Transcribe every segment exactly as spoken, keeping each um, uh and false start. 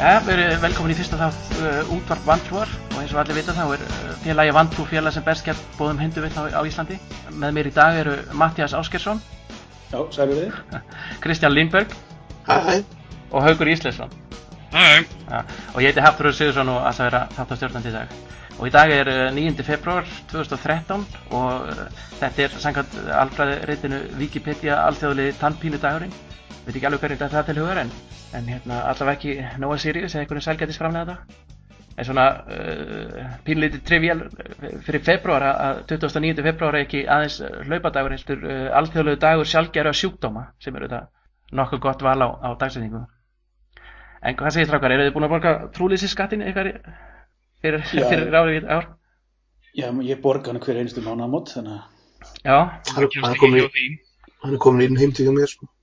Ja, verið velkomin í fyrsta þátt uh, útvarp Vantrúar og eins og allir vita þá er uh, félagi Vantrú félag sem berst gegn boðum hindurvitna á, á Íslandi. Með mér í dag eru Matthías Ásgeirsson. Já, sælir þið. Kristján Lindberg. Hæ. Og Haukur Ísleifsson. Hæ. Ja, og ég heiti Hafþór Sigurðsson og ætla að vera þáttastjórnandi í dag. Og í dag er uh, níundi febrúar tvö þúsund og þrettán og uh, þetta er samkvæmt alfræðiritinu Wikipedia alþjóðlegi tannpínudagurinn. Veit ekki alveg hvernig það til hugar en, en hérna allavega ekki Nóa Sirius eða einhverjum sælgætis framlega þetta. En svona uh, pínlítið trivial fyrir febrúar að tuttugasta og níunda febrúar er ekki aðeins hlaupadagur heldur uh, alþjóðlegu dagur sjaldgæfra sjúkdóma sem eru þetta nokkuð gott val á, á dagsetningu. En hvað segir strákar, eru þið búin að borga trúleysiskattin ykkar fyrir, fyrir árið ár? Já, ég borga hann hver einustu mánaðamót, þannig að... Já. Hann er komin í, hann er komin inn heim til mér, sko.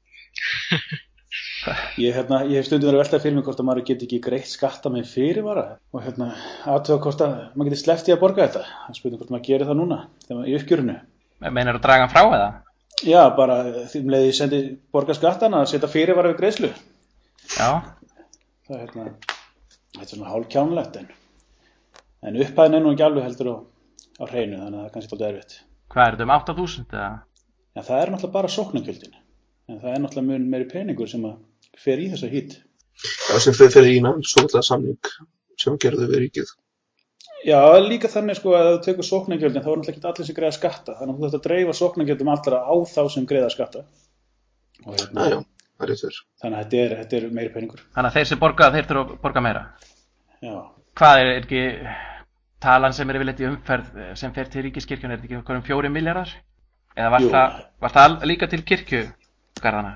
Ég, hérna, ég hef stundum verið að velta fyrir mig hvort að maður geti ekki greitt skatta með fyrirvara og hérna aðtöga hvort að maður geti sleppt í að borga þetta. Það spurning hvort maður gerir það núna þegar maður í uppgjörinu. Meinar að draga hann frá eða? Já, bara því um leið ég sendi borga skattan að setja fyrirvara við greiðslu. Já. Það er hérna, þetta er svona hálfkjánlegt en, en upphæðin er nú ekki alveg heldur á, á hreinu þannig að það er kannski alltaf erfitt. Hvað er þetta um átta þúsund eða? Já, það er náttúrulega bara sóknargjöldin. En það er náttúrulega mun meiri peningur sem að fer í þessa hít. Já, sem fer fyrir í nátt, svokallaða samning sem gerðu við ríkið. Já, líka þannig sko að ef þú tekur sóknargjöldin þá er náttúrulega ekki allir sem greiða skatta. Þannig að þú þarft að dreifa sóknargjöldum allra á þá sem greiða skatta. Og hérna, já, já, það er rétt. Þannig að þetta er, þetta er meiri peningur. Þannig að þeir sem borga, þeir þurfa að borga meira. Já. Hvað er, er ekki talan sem er yfirleitt í umferð sem fer til ríkiskirkjunnar, er þetta ekki okkur um fjórir milljarðar? Eða var það, var það líka til kirkjugarðana?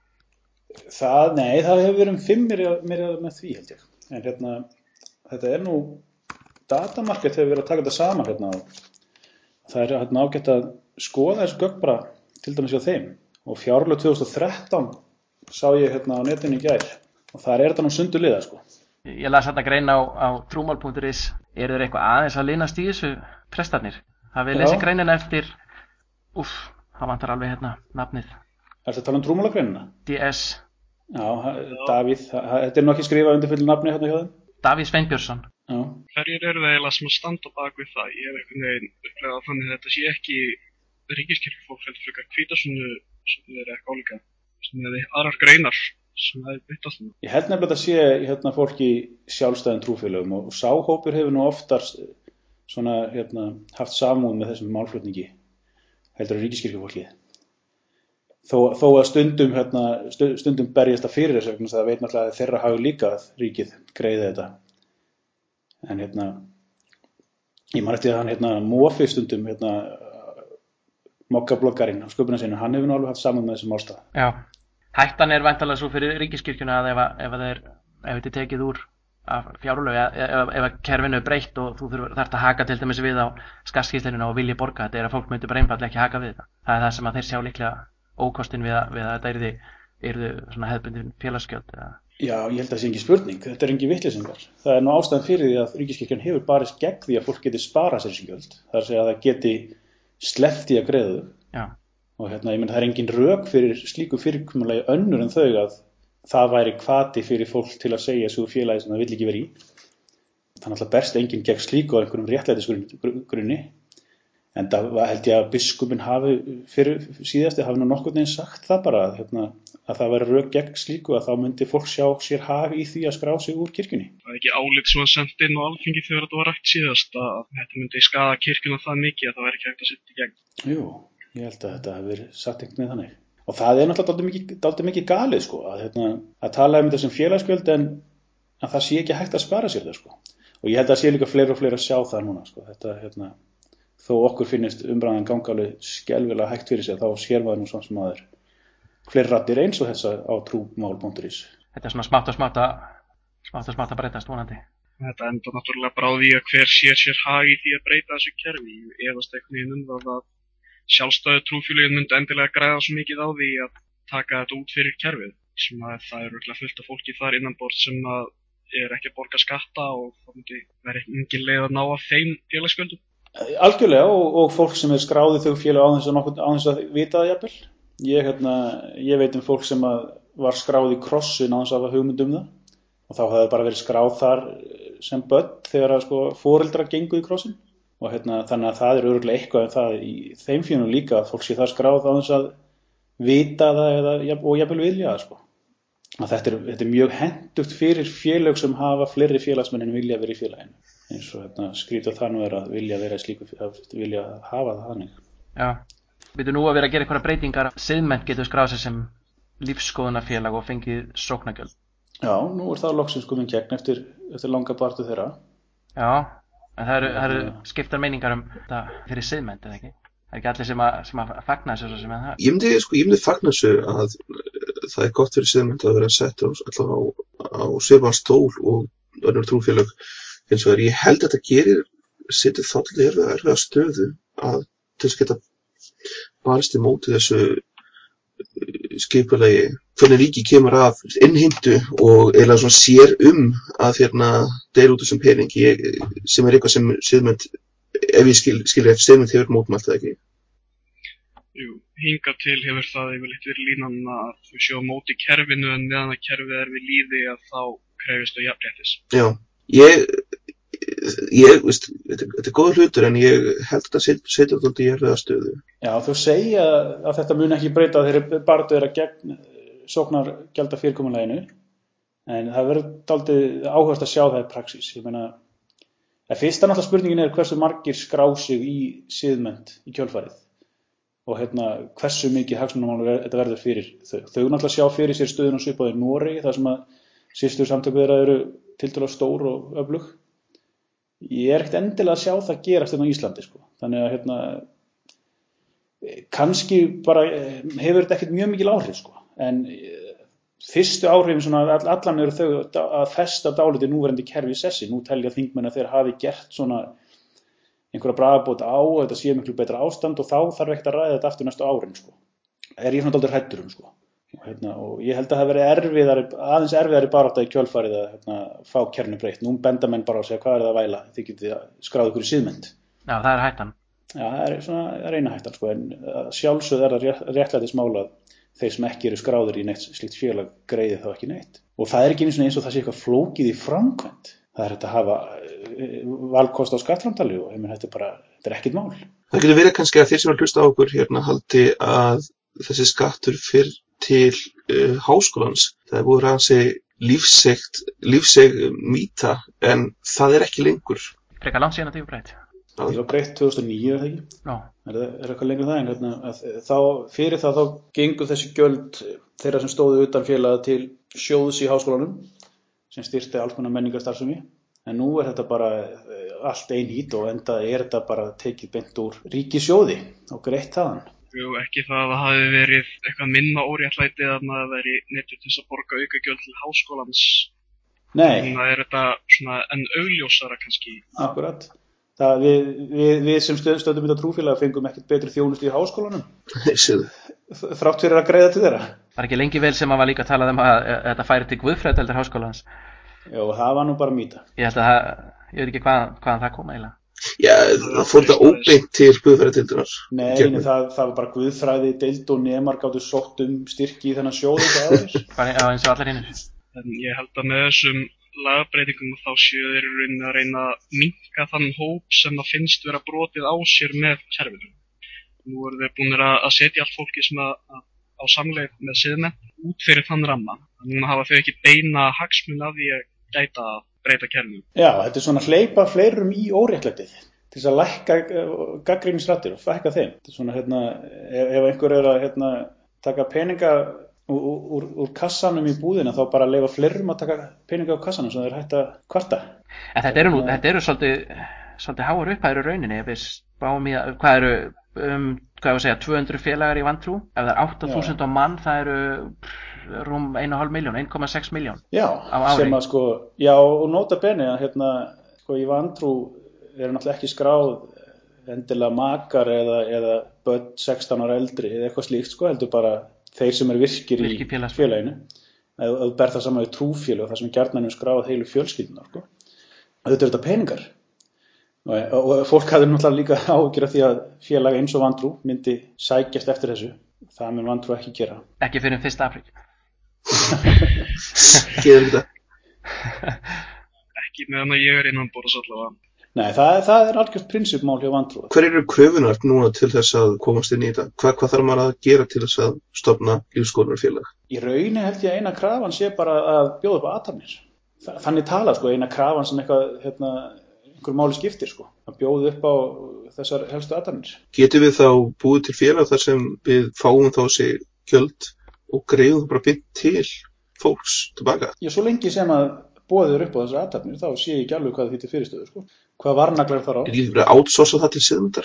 Það, nei, það hefur verið um fimm meira með því held ég. En hérna, þetta er nú, datamarket hefur verið að taka þetta saman hérna. Það er hérna ágætt að skoða þessu gögn bara til dæmis hjá þeim. Og fjárlög tvö þúsund og þrettán sá ég hérna á netinu í gær. Og þar er þetta nú sundu liða sko. Ég las þetta grein á, á trúmál punktur is. Eru þeir eitthvað aðeins að linast í þessu prestarnir? Hafið lesið greinina eftir, úff, það vantar alveg hérna nafnið. Er þetta að tala um trúmálagreinina? D S. Já, Davíð, þetta er nú ekki skrifað undir fullu nafni hérna hjá þeim? Davíð Sveinbjörnsson. Já. Hverjir eru það eiginlega sem að standa bak við það? Ég hef einhvern veginn upplegað þannig að þetta sé ekki ríkiskirkjufólk heldur frekar hvítasunnu sem er eitthvað álíka sem er aðrar greinar sem það er bytt á það. Ég held nefnilega að sé hérna fólk í sjálfstæðum trúfélögum og sáhópur hefur nú oftar svona hérna haft samúð með þessum málflutningi heldur að ríkiskirkjufólkið. Þó, þó að stundum, hérna, stundum berjast að fyrir þessu, það veit náttúrulega að þeirra hafi líka að ríkið greiði þetta. En hérna, ég man eftir að hann hérna, Mófi stundum, hérna, mokkabloggarinn á sköpunarsinu, hann hefur nú alveg haft saman með þessum málstað. Já, hættan er væntanlega svo fyrir ríkiskirkjuna að ef, ef, þeir, ef þetta er tekið úr af fjárlög, ef, ef kerfinu er breytt og þú þarft að haka til dæmis við á skattskýrslunina og vilji borga, þetta er að fólk myndi bara einfaldlega ekki haka við þetta. Það er það sem að þeir sjá líklega ókostin við að, við að þetta yrði, yrði svona hefðbundin félagsgjöld eða? Já, ég held að það sé ekki spurning. Þetta er engin vitleysingar. Það er nú ástæðan fyrir því að ríkiskirkjan hefur barist gegn því að fólk geti sparað sér þessi gjöld. Það er að segja að það geti sleppt í að greiða þau. Já. Og hérna, ég menn það er engin rök fyrir slíku fyrirkomulagi önnur en þau að það væri hvati fyrir fólk til að segja svo félagi sem það vill ekki vera í. Þannig að berst enginn gegn slíku á einhverjum réttlætisgrunni. En það held ég að biskupinn hafi fyrir síðasti hafi nú nokkurn veginn sagt það bara að, hérna, að það væri rök gegn slíku að þá myndi fólk sjá sér hag í því að skrá sig úr kirkjunni. Það er ekki álit sem að senda inn á Alþingi þegar þetta var rætt síðast að þetta myndi skaða kirkjuna það mikið að það væri ekki hægt að setja í gegn. Jú, ég held að þetta hafi verið sagt einhvern veginn þannig. Og það er náttúrulega dálítið mikið, dálítið mikið galið sko að, hérna, að tala um þetta sem félagsgjöld en að það sé ekki hægt að spara sér það sko. Og ég held að sé líka fleiri og fleiri að sjá það núna sko. Þetta, hérna, þó okkur finnist umræðan ganga alveg skelfilega hægt fyrir sig, þá sér maður nú svona sem maður fleiri raddir eins og þessa á trúmál punktur is. Þetta er svona smátt og smátt að smátt og smátt að breytast vonandi. Þetta enda náttúrulega bara á því að hver sér sér hag í því að breyta þessu kerfi. Ég efast einhvern veginn um það að sjálfstæðu trúfélögin myndi endilega græða svo mikið á því að taka þetta út fyrir kerfið. Sem að það er örugglega fullt af fólki þar innanborðs sem að er ekki að borga skatta og það myndi vera engin leið að ná að þeim félagsgjöldum. Algjörlega og, og fólk sem er skráðið þau félög á þess að, nokkuð, á þess að vita það jafnvel. Ég, hérna, ég veit um fólk sem að var skráð í krossin á þess að hafa hugmynd um það. og þá hafði bara verið skráð þar sem börn þegar að sko foreldrar gengu í krossin og hérna þannig að það er örugglega eitthvað um það í þeim félögum líka að fólk sé það skráð á þess að vita það eða, og jafnvel vilja það sko. Að þetta er, þetta er mjög hentugt fyrir félög sem hafa fleiri félagsmenn en vilja vera í félaginu. Eins og hérna, skrítið það nú er að vilja vera í slíku, að vilja hafa það þannig. Já, við nú að vera að gera einhverja breytingar. Siðmennt getur skráð sér sem lífsskoðunarfélag og fengið sóknargjöld. Já, nú er það loksins komin gegn eftir, eftir langa baráttu þeirra. Já, en það eru, það eru skiptar meiningar um það fyrir siðmennt, eða ekki? Það er ekki allir sem að, sem að fagna þessu sem að það. Ég myndi, sko, ég myndi fagna þessu að það er gott fyrir siðmennt að vera sett allavega á, á svipaðan stól og önnur trúfélög. Eins og ég held að þetta gerir setið þáttið erfiða, erfiða stöðu að til þess að geta barist í móti þessu skipulagi, hvernig ríki kemur að innheimtu og eiginlega svona sér um að hérna deila út þessum pening ég, sem er eitthvað sem siðmennt, ef ég skil, skil eftir siðmennt hefur mótmælt það ekki. Jú, hingað til hefur það yfirleitt verið línan að við sjáum móti kerfinu en meðan að kerfið er við líði að þá krefist þau jafnréttis. Já, ég, ég veist, þetta, þetta er góður hlutur en ég held að þetta setja þetta í erfiða stöðu. Já, þú segja að þetta mun ekki breyta þeirri baráttu þeirra gegn sóknargjalda fyrirkomulaginu en það verður dálítið áhugavert að sjá það í praxís. Ég meina, fyrsta náttúrulega spurningin er hversu margir skrá sig í siðmennt í kjölfarið og hérna hversu mikið hagsmunamál þetta verður fyrir þau. Þau náttúrulega sjá fyrir sér stöðun og svipað í Noregi þar sem að systur samtök þeirra eru tiltölulega stór og öflug. Ég er ekkert endilega að sjá það gerast hérna á Íslandi sko. Þannig að hérna kannski bara hefur þetta ekkert mjög mikil áhrif sko. En fyrstu áhrifin svona allan eru þau að festa dálítið núverandi kerfi í sessi. Nú telja þingmenn að þeir hafi gert svona einhverja bragarbót á og þetta sé miklu betra ástand og þá þarf ekkert að ræða þetta aftur næstu árin sko. Er ég svona dálítið hræddur um sko. Og, hérna, og ég held að það veri erfiðari, aðeins erfiðari barátta í kjölfarið að hérna, fá kernu breytt. Nú benda menn bara á að segja hvað er það að væla, þið getið skráð ykkur í siðmennt. Já, það er hættan. Já, það er svona það er eina hættan sko, en sjálfsögð er það réttlætismál að þeir sem ekki eru skráður í neitt slíkt félag greiði þá ekki neitt. Og það er ekki eins og það sé eitthvað flókið í framkvæmd. Það er þetta að hafa valkost á skattframtali og ég meina þetta er bara, þetta er ekkert mál. Það getur verið kannski að þeir sem er hlusta á okkur hérna haldi að þessi skattur fyrr til uh, háskólans, það er búið að hansi lífsegt, lífseg mýta en það er ekki lengur. Frekar langt síðan að það er breytt. Það var breytt tvö þúsund og níu eða ekki? Já. Er það er eitthvað lengur það en hérna, að, þá, fyrir það þá gengu þessi gjöld þeirra sem stóðu utan félaga til sjóðs í háskólanum sem styrti alls konar menningarstarfsemi. En nú er þetta bara allt einhít og enda er þetta bara tekið beint úr ríkissjóði og greitt þaðan. Jú, ekki það að það hafi verið eitthvað minna óréttlæti að maður veri neittur til þess að borga aukagjöld til háskólans. Nei. En það er þetta svona enn augljósara kannski. Akkurat. Það, við, við, við sem stöndum þetta trúfélag fengum ekkert betri þjónustu í háskólanum. Þrátt fyrir að greiða til þeirra. Það er ekki lengi vel sem að var líka að tala um að þetta færi til guðfræðideildar háskólans. Já, það var nú bara mýta. Ég held að það, ég veit ekki hvað, hvaðan það kom eiginlega. Já, það fór þetta óbeint til guðfræðideildunar. Nei, nei það, það var bara guðfræði deild og nemar gátu sótt um styrki í þennan sjóð þetta aðeins. Já, eins og allar hinnir. En ég held að með þessum lagabreitingum þá séu þeir raunin að reyna að minnka þann hóp sem það finnst vera brotið á sér með kerfinu. Nú eru þeir búinir að setja allt fólki sem að, að á samleið með siðmennt út fyrir þann ramma. Núna hafa þau ekki beina hagsmun af því að gæta að breyta kerfinu. Já, þetta er svona hleypa fleirum í óréttlætið til þess að lækka gagnrýnisraddir og fækka þeim. Þetta er svona, hérna, ef, ef einhver er að hérna, taka peninga úr, úr, úr kassanum í búðina þá bara leyfa fleirum að taka peninga á kassanum sem þeir hægt að kvarta. En þetta eru, nú, þetta eru svolítið, svolítið háar upphæður í rauninni. Ef við spáum í að, hvað eru, um, hvað ég að segja, tvö hundruð félagar í vantrú? Ef það er átta þúsund á mann, það eru rúm einu og hálf milljón, einn komma sex milljón já, á ári. Sem að sko, já, og nota bene að hérna, sko, í vantrú eru náttúrulega ekki skráð endilega makar eða, eða börn sextán ára eldri eða eitthvað slíkt, sko, heldur bara þeir sem eru virkir í félaginu. Ef þú ber það saman við trúfélag, það sem gjarnan er skráð heilu fjölskyldunar, sko. Þetta er þetta peningar. Og, og, og fólk hafði náttúrulega líka áhyggjur af því að félag eins og vantrú myndi sækjast eftir þessu. Það mun vantrú ekki gera. Ekki fyrir fyrsta apríl. Geður þetta. Ekki meðan að ég er innan borðs allavega. Nei, það, það er algjört prinsipmál hjá vantrú. Hver eru kröfunar núna til þess að komast inn í þetta? Hvað, hvað þarf maður að gera til þess að stofna lífsskoðunarfélag? Í rauninni held ég að eina krafan sé bara að bjóða upp á athafnir. Þannig talað, sko, eina krafan sem eitthvað, hérna, einhver máli skiptir, sko, að bjóða upp á þessar helstu athafnir. Getum við þá búið til félag þar sem við fáum þá þessi gjöld og greiðum bara beint til fólks tilbaka? Já, svo lengi sem að boðið upp á þessar athafnir, þá sé ég ekki alveg hvað þetta er fyrirstöðu, sko. Hvað varnaglar þar á? Er ekki verið að outsourca það til siðmyndar?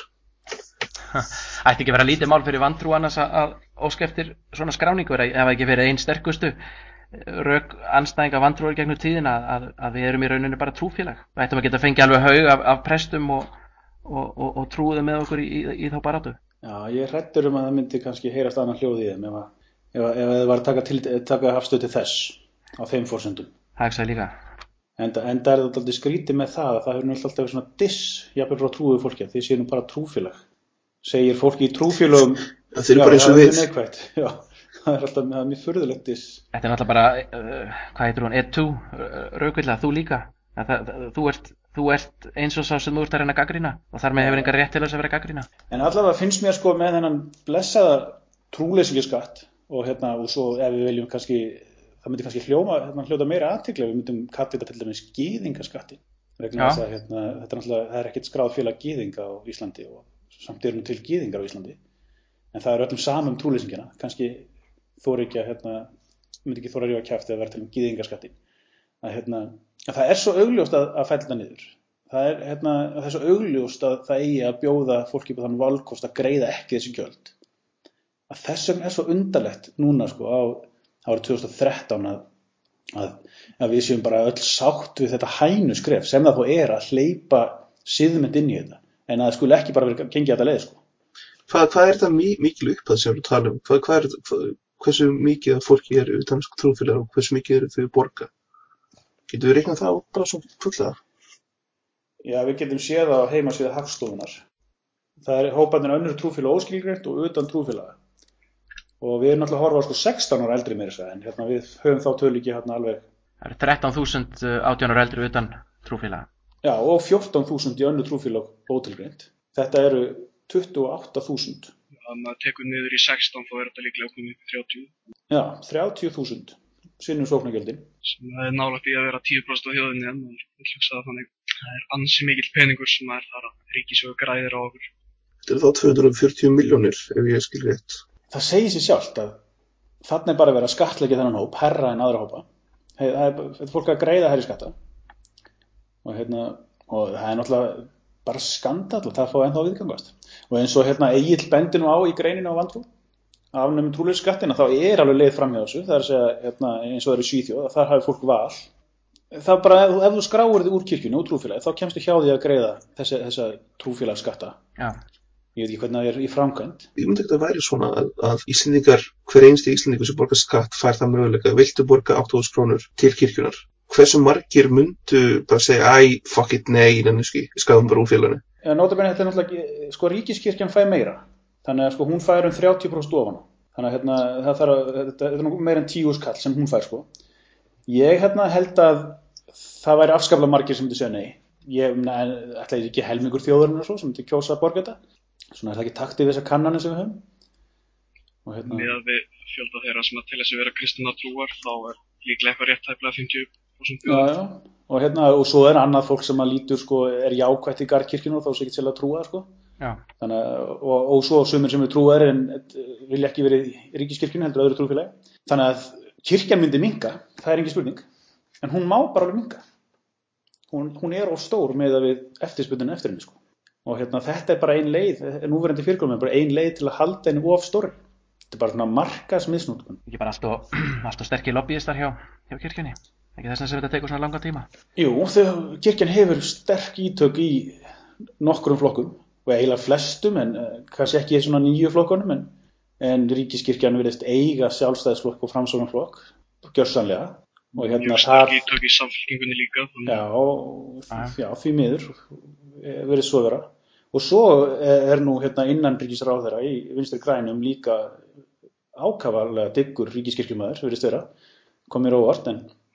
Ætti ekki vera lítið mál fyrir vantrú annars að óska eftir svona skráningu, ef ekki verið einn sterkustu rök anstæðinga vantrúar gegnum tíðina að, að við erum í rauninu bara trúfélag. Við ættum að geta fengið alveg haug af, af prestum og, og, og, og trúðum með okkur í, í, í þá baráttu. Já, ég er hræddur um að það myndi kannski heyrast annað hljóð í þeim ef að, ef að, ef að það var að taka, til, taka afstöð til þess á þeim forsendum. Það ekki líka. Enda, enda er þetta alltaf skrítið með það að það hefur náttúrulega alltaf svona diss jafnvel frá trúðu fólki að þið séu nú bara trúfélag. Segir fólki í trúfélögum það er bara eins og við. Já, það er alltaf það er mjög furðulegt diss. Þetta er náttúrulega bara, uh, hvað heitir hún, ed tú, uh, rökvilla, þú líka. Það, það, þú, ert, þú ert eins og sá sem þú ert að reyna að gagnrýna og þar með hefur engar rétt til þess að vera gagnrýna. En allavega finnst mér sko með þennan blessaða trúleysingaskatt og hérna og svo ef við viljum kannski það myndi kannski hljóma, hérna, hljóta meira athygli ef við myndum kalla þetta til dæmis gyðingaskatti. Vegna þess að hérna, þetta er náttúrulega, það er ekkert skráð félag gyðinga á Íslandi og samt eru nú til gyðingar á Íslandi. En það er öllum sama um trúleysingina. Kannski þóri ekki að, hérna, myndi ekki þóra að rífa kjaft eða vera til um gyðingaskatti. Að, hérna, að það er svo augljóst að, að fella niður. Það er, hérna, það er svo augljóst að það eigi að bjóða fólki upp á þann valkost að greiða ekki þessi gjöld. Að þessum er svo undarlegt núna sko á árið tvö þúsund og þrettán að, að, að við séum bara öll sátt við þetta hænuskref sem það þó er að hleypa siðmynd inn í þetta en að það skulle ekki bara vera gengið þetta leið sko. Hvað, hvað er það mikil upphæð sem við tala um? Hvað, hvað er, hvað, hversu mikið af fólki er utan trúfélag og hversu mikið eru þau borga? Getum við reiknað það bara svo fulllega? Já, við getum séð á heimasíðu Hagstofunnar. Það er hóparnir önnur trúfélag óskilgreint og utan trúfélaga. Og við erum náttúrulega að horfa á sko sextán ára eldri meira þess en hérna við höfum þá tölu ekki hérna alveg. Það eru þrettán þúsund átján ára eldri utan trúfélaga. Já, og fjórtán þúsund í önnur trúfélag ótilgreint. Þetta eru tuttugu og átta þúsund. Já, maður tekur niður í sextán þá er þetta líklega komið upp í þrjátíu. Já, þrjátíu þúsund sinnum sóknargjöldin. Sem er nálægt í að vera tíu prósent á þjóðinni en maður vil hugsa það þannig. Það er ansi mikill peningur sem er þar að ríkissjóður græðir á okkur. Þetta er þá tvö hundruð og fjörutíu milljónir ef ég skil rétt. Það segir sér sjálft að þarna er bara verið að skattleggja þennan hóp, herra en aðra hópa. Hey, það er, er fólk að greiða herri skatta. Og, hérna, og það er náttúrulega bara skandall að það fá ennþá viðgangast. Og eins og hérna, Egill bendi nú á í greininu á vantrú, afnum trúleysisskattina, þá er alveg leið fram hjá þessu. Það er að segja hérna, eins og það er í Svíþjóð, að þar hafi fólk val. Það bara, ef, ef þú skráir þig úr kirkjunni, úr trúfélagi, þá kemstu hjá því að greiða þessi, þessa trúfélagsskatta. Já. Ég veit ekki hvernig það er í framkvæmd. Ég myndi ekki að það væri svona að, að Íslendingar, hver einsti Íslendingur sem borgar skatt fær það möguleika, viltu borga átta þúsund krónur til kirkjunar. Hversu margir myndu bara segja, æ, fuck it, nei, nennuski, ég skafum bara úr félaginu. Ja, nótabenni, þetta er náttúrulega, sko, ríkiskirkjan fær meira. Þannig að sko, hún fær um þrjátíu prósent ofan. Þannig að hérna, það þarf að, þetta er nú meira en tíu skall sem hún fær, sko. Ég hérna held að það væri afskaplega margir sem myndi segja nei. Ég ætla ekki helmingur þjóðarinnar svo sem myndi kjósa að borga þetta. Svona er það ekki taktið við þessar kannanir sem við höfum. Og hérna með að við fjölda þeirra sem að til þess að vera kristinna trúar þá er líklega eitthvað rétt tæplega fimmtíu prósent. Já, já. Og hérna og svo er annað fólk sem að lítur sko er jákvætt í garðkirkjunni og þá sé ekki til að trúa sko. Já. Þannig að og, og svo sumir sem eru trúar en vilja ekki verið í ríkiskirkjunni heldur öðru trúfélagi. Þannig að kirkjan myndi minnka, það er engin spurning. En hún má bara alveg minnka. Hún hún er of stór með að við eftirspurnina eftir henni sko. Og hérna þetta er bara ein leið, núverandi fyrirkomulag er bara ein leið til að halda henni of stóri. Þetta er bara svona markaðsmisnotkun. Ekki bara allt og, allt og sterkir lobbyistar hjá, hjá kirkjunni. Ekki þess að þetta tekur svona langa tíma. Jú, þegar kirkjan hefur sterk ítök í nokkrum flokkum og eiginlega flestum en uh, kannski ekki í svona nýju flokkunum en, en ríkiskirkjan virðist eiga sjálfstæðisflokk og framsóknarflokk gjörsamlega. Og hérna þar ítök í samfylkingunni líka. Já, já, því miður verið svo vera. Og svo er nú hérna innanríkisráðherra í Vinstri grænum líka ákafalega dyggur ríkiskirkjumaður, virðist vera, kom mér óvart, en,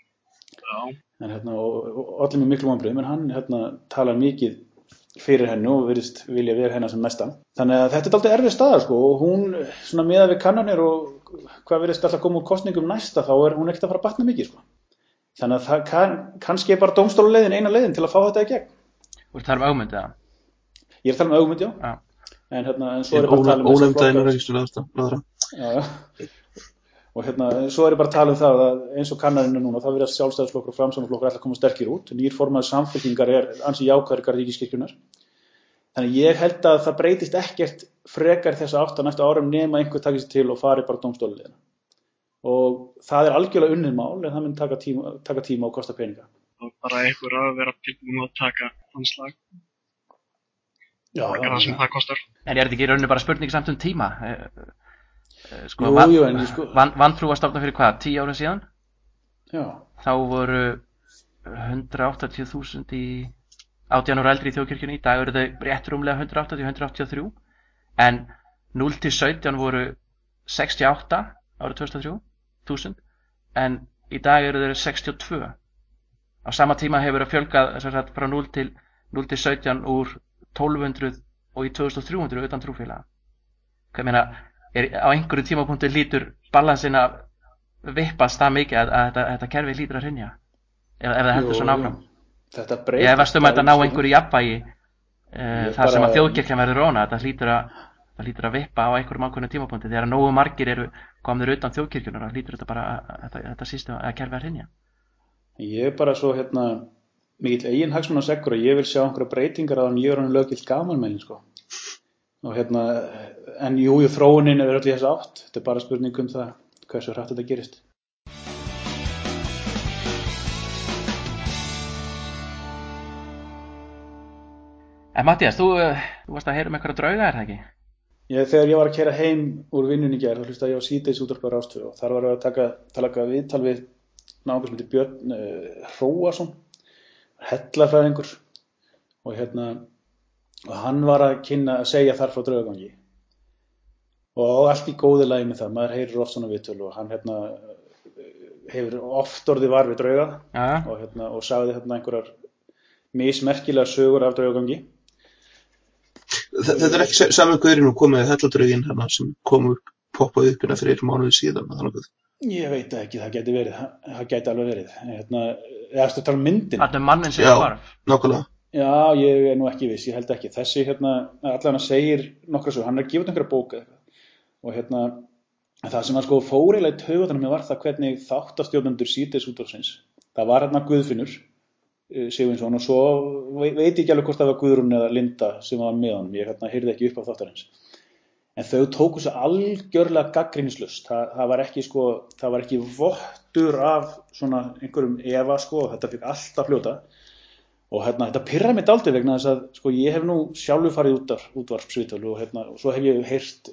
Já. En hérna, og, og allir með miklu vonbrigðum, en hann hérna talar mikið fyrir henni og virðist vilja vera hennar sem mestan. Þannig að þetta er dálítið erfið staða sko, og hún svona miðað við kannanir og hvað virðist alltaf koma úr kosningum næsta, þá er hún ekkert að fara að batna mikið sko. Þannig að það kann, kannski er bara dómstólaleiðin eina leiðin til að fá þetta í gegn. Þú ert að tala um Ögmund eða? Ég er að tala um Ögmund, já. Já. En hérna, en svo er ég bara að tala um ónefnda innanríkisráðherra. Já, já. Og hérna, svo er ég bara að tala um það að eins og kannarinn núna, það virðast Sjálfstæðisflokkur og Framsóknarflokkur alltaf koma sterkir út. Nýr formaður Samfylkingar er ansi jákvæður garð Ríkiskirkjunnar. Þannig ég held að það breytist ekkert frekar þessa átt á næstu árum nema einhver takist til og fari bara dómstólaleiðina. Og það er algjörlega unnið mál, en það mun taka tíma, taka tíma og kosta peninga. Og bara einhver að vera tilbúin að taka þann slag. Já, Borga já, það sem já. það kostar. En er þetta ekki í rauninni bara spurning samt um tíma? Eh, eh, Sko, Jú, van, jú, en ég sko- van, Vantrú var stofnað fyrir hvað, tíu árum síðan? Já, Þá voru hundrað áttatíu þúsund í átján ára eldri í þjóðkirkjunni. Í dag eru þau rétt rúmlega hundrað áttatíu til hundrað áttatíu og þrjú. En núll til sautján voru sextíu og átta árið tvö þúsund og þrjú þúsund. En í dag eru þau sextíu og tvö. Á sama tíma hefur það fjölgað sem sagt, frá núll til, núll til sautján úr tólf hundruð og í tvö þúsund og þrjú hundruð utan trúfélaga. Hvað meina, er, á einhverju tímapunktu lítur balansin að vippast það mikið að, að þetta, þetta kerfi lítur að hrynja ef, ef það heldur jú, svona jú. áfram. Þetta Ég breytist. efast um að þetta ná einhverju jafnvægi e, Ég þar sem bara- að þjóðkirkjan verður róna. Þetta hlýtur að, það hlýtur að vippa á einhverjum ákveðnum tímapunkti. Þegar nógu margir eru komnir utan þjóðkirkjunar, þá hlýtur þetta bara að þetta, þetta system að kerfi að hrynja. Ég er bara svo hérna mikill eigin hagsmunaseggur og ég vil sjá einhverja breytingar á þannig ég er hann löggilt gamanmælin sko. Og hérna, en jú, jú, þróunin er öll í þess átt. Þetta er bara spurning um það hversu hratt þetta gerist. En Matthías, þú, eh, þú varst að heyra um einhverja drauga, er það ekki? Ég, þegar ég var að keyra heim úr vinnunni í gær, þá hlustaði ég á síðdeis útvarp á Rás tvö og þar var að taka, taka viðtal við náungur sem heitir Björn uh, Hróason, hellafræðingur, og hérna, og hann var að kynna að segja þar frá draugagangi. Og allt í góðu lagi með það, maður heyrir oft svona viðtöl og hann hérna hefur oft orðið var við drauga Já, já. og, hérna, og sagði hérna einhverjar mismerkilegar sögur af draugagangi. Þa- Þetta er ekki sa- sami gaurinn og komið helladrauginn hérna sem kom upp, poppaði upp hérna fyrir mánuði síðan. Þannig að Ég veit það ekki, það geti verið, það, það geti alveg verið. En Hérna, eða ertu að tala um myndin? Þetta er mannin sem Já. hvarf. nákvæmlega. Já, ég er nú ekki viss, ég held ekki. Þessi hérna, allan að segir nokkra svo, hann er að gefa út einhverja bóka eitthvað. Og hérna, það sem var sko fór eiginlega í taugarnar mér var það hvernig þáttastjórnendur síðdeis útvarpsins. Það var hérna Guðfinnur eh, Sigurvinsson og svo veit veit ég ekki alveg hvort það var Guðrún eða Linda sem var með honum. Ég hérna heyrði ekki upp á þáttarins. En þau tóku svo algjörlega gagnrýnislaust. Það, það var ekki sko, það var ekki vottur af svona einhverjum efa sko, þetta fikk alltaf fljóta. Og hérna, þetta pirrar mig dálítið vegna þess að sko, ég hef nú sjálfur farið út af útvarpsviðtölu og hérna, og svo hef ég heyrt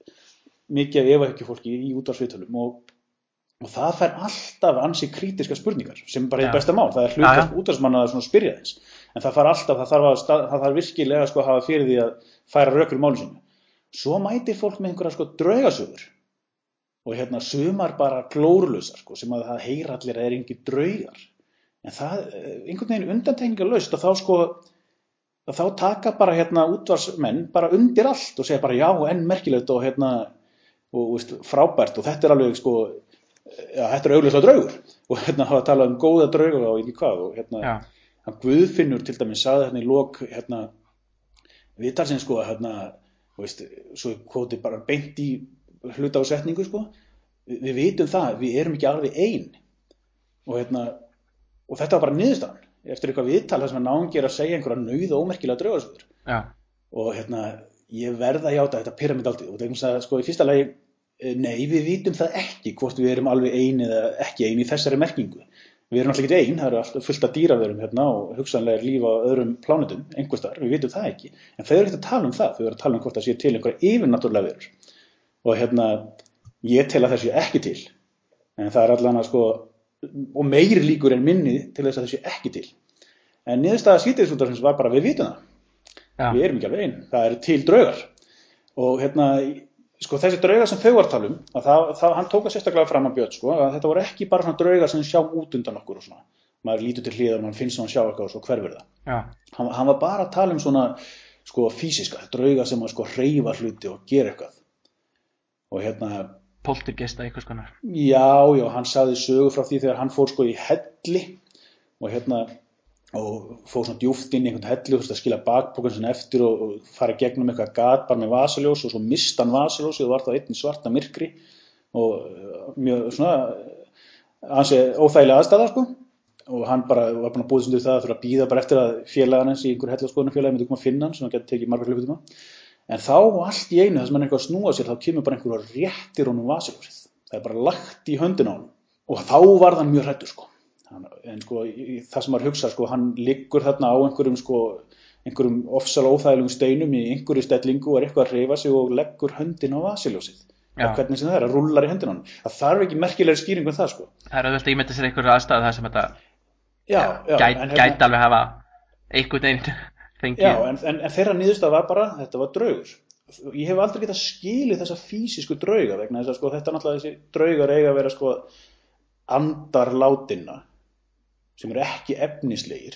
mikið af efahyggju í útvarpsviðtölum og, og það fær alltaf ansi krítiska spurningar sem bara er Já. besta mál. Það er Já, hlutverk já. útvarpsmanna að svona spyrja þess. En það fær alltaf, það þarf, að, stað- það þarf virkilega sko, að hafa fyrir því að færa rök fyrir máli sínu. Svo mætir fólk með einhverja sko, draugasögur og hérna sumar bara glórulausar sko, sem að það heyra allir að það er engi draugar. En það, eh, einhvern veginn undantekningarlaust og þá sko, að þá taka bara hérna útvarsmenn bara undir allt og segja bara já, enn merkilegt og hérna, og veist, frábært og þetta er alveg sko, ja, þetta er augljóslega draugur og hérna hafa talað um góða drauga og ekki hvað og hérna, Já. hann Guðfinnur til dæmis sagði hérna í lok hérna, viðtalsins sko, hérna, þú veist, svo kvóti bara beint í hluta á setningu sko, við, við vitum það, við erum ekki alveg ein og hérna, og þetta var bara niðurstaðan eftir eitthvað viðtal þar sem að náungir að segja einhverja nauð og ómerkilega draugasögur Já. og hérna, ég verð að játa þetta pirrar mig dálítið og það er eins að sko í fyrsta lagi eh, nei, við vitum það ekki hvort við erum alveg ein eða ekki ein í þessari merkingu. Við erum alltaf ekki ein, það eru alltaf fullt af dýraverum hérna og hugsanlega er líf á öðrum plánetum, einhvers staðar, við vitum það ekki. En þau eru ekki að tala um það, þau eru að tala um hvort það sé til einhverja yfirnáttúrulega verur. Og hérna, ég tel að það sé ekki til, en það er allan að sko, og meiri líkur en minni til þess að það sé ekki til. En niðurstaða síðdegisútvarpsins var bara við vitum það. Já. Við erum ekki alveg ein, það eru til draugar. Og hérna, sko þessi draugar sem þau var að tala um, að það, það, hann tók að sérstaklega fram að Björn, sko, að þetta voru ekki bara svona draugar sem sjá út undan okkur og svona. Maður lítur til hliðar og maður finnst svona sjá eitthvað og svo hverfur það. Já. Hann, hann var bara að tala um svona, sko, físiska, draugar sem að sko hreyfa hluti og gera eitthvað. Og hérna... Poltergeista eitthvað skonar. Já, já, hann sagði sögu frá því þegar hann fór sko í helli og hérna... og fór svona djúpt inn í einhvern helli og skila bakpokan sinna eftir og, og fara gegnum eitthvað gat bara með vasaljós og svo mista hann vasaljósið og var það einn í svarta myrkri og mjög svona ansi óþægilega aðstæða sko og hann bara var búin að búið sem það að þurfa að bíða bara eftir að félagan hans í einhver hellaskoðunarfélagi myndi koma að finna hann sem hann geti tekið margar klukkutíma en þá allt í einu þess að mann er eitthvað að snúa sér þá kemur bara einhver og réttir honum vasaljós það er bara lagt í höndina á honum og þá var hann mjög hræddur sko en sko það sem maður hugsa sko hann liggur þarna á einhverjum sko einhverjum ofsalega óþægilegum steinum í einhverju stellingu og er eitthvað að hreyfa sig og leggur höndin á vasaljósið og hvernig sem það er að rúllar í höndin á hann það þarf ekki merkilegri skýring um það sko það er auðvitað ímynda sér einhverju aðstæðu þar sem þetta já, já, gæt, hérna, gæti alveg hafa einhvern veginn fengið já en, en, en þeirra niðurstaða var bara þetta var draugur ég hef aldrei getað skilið þessa físísku drauga vegna þess að sko þetta náttúrulega þessi draugar eiga að vera sko andar látinna sem eru ekki efnislegir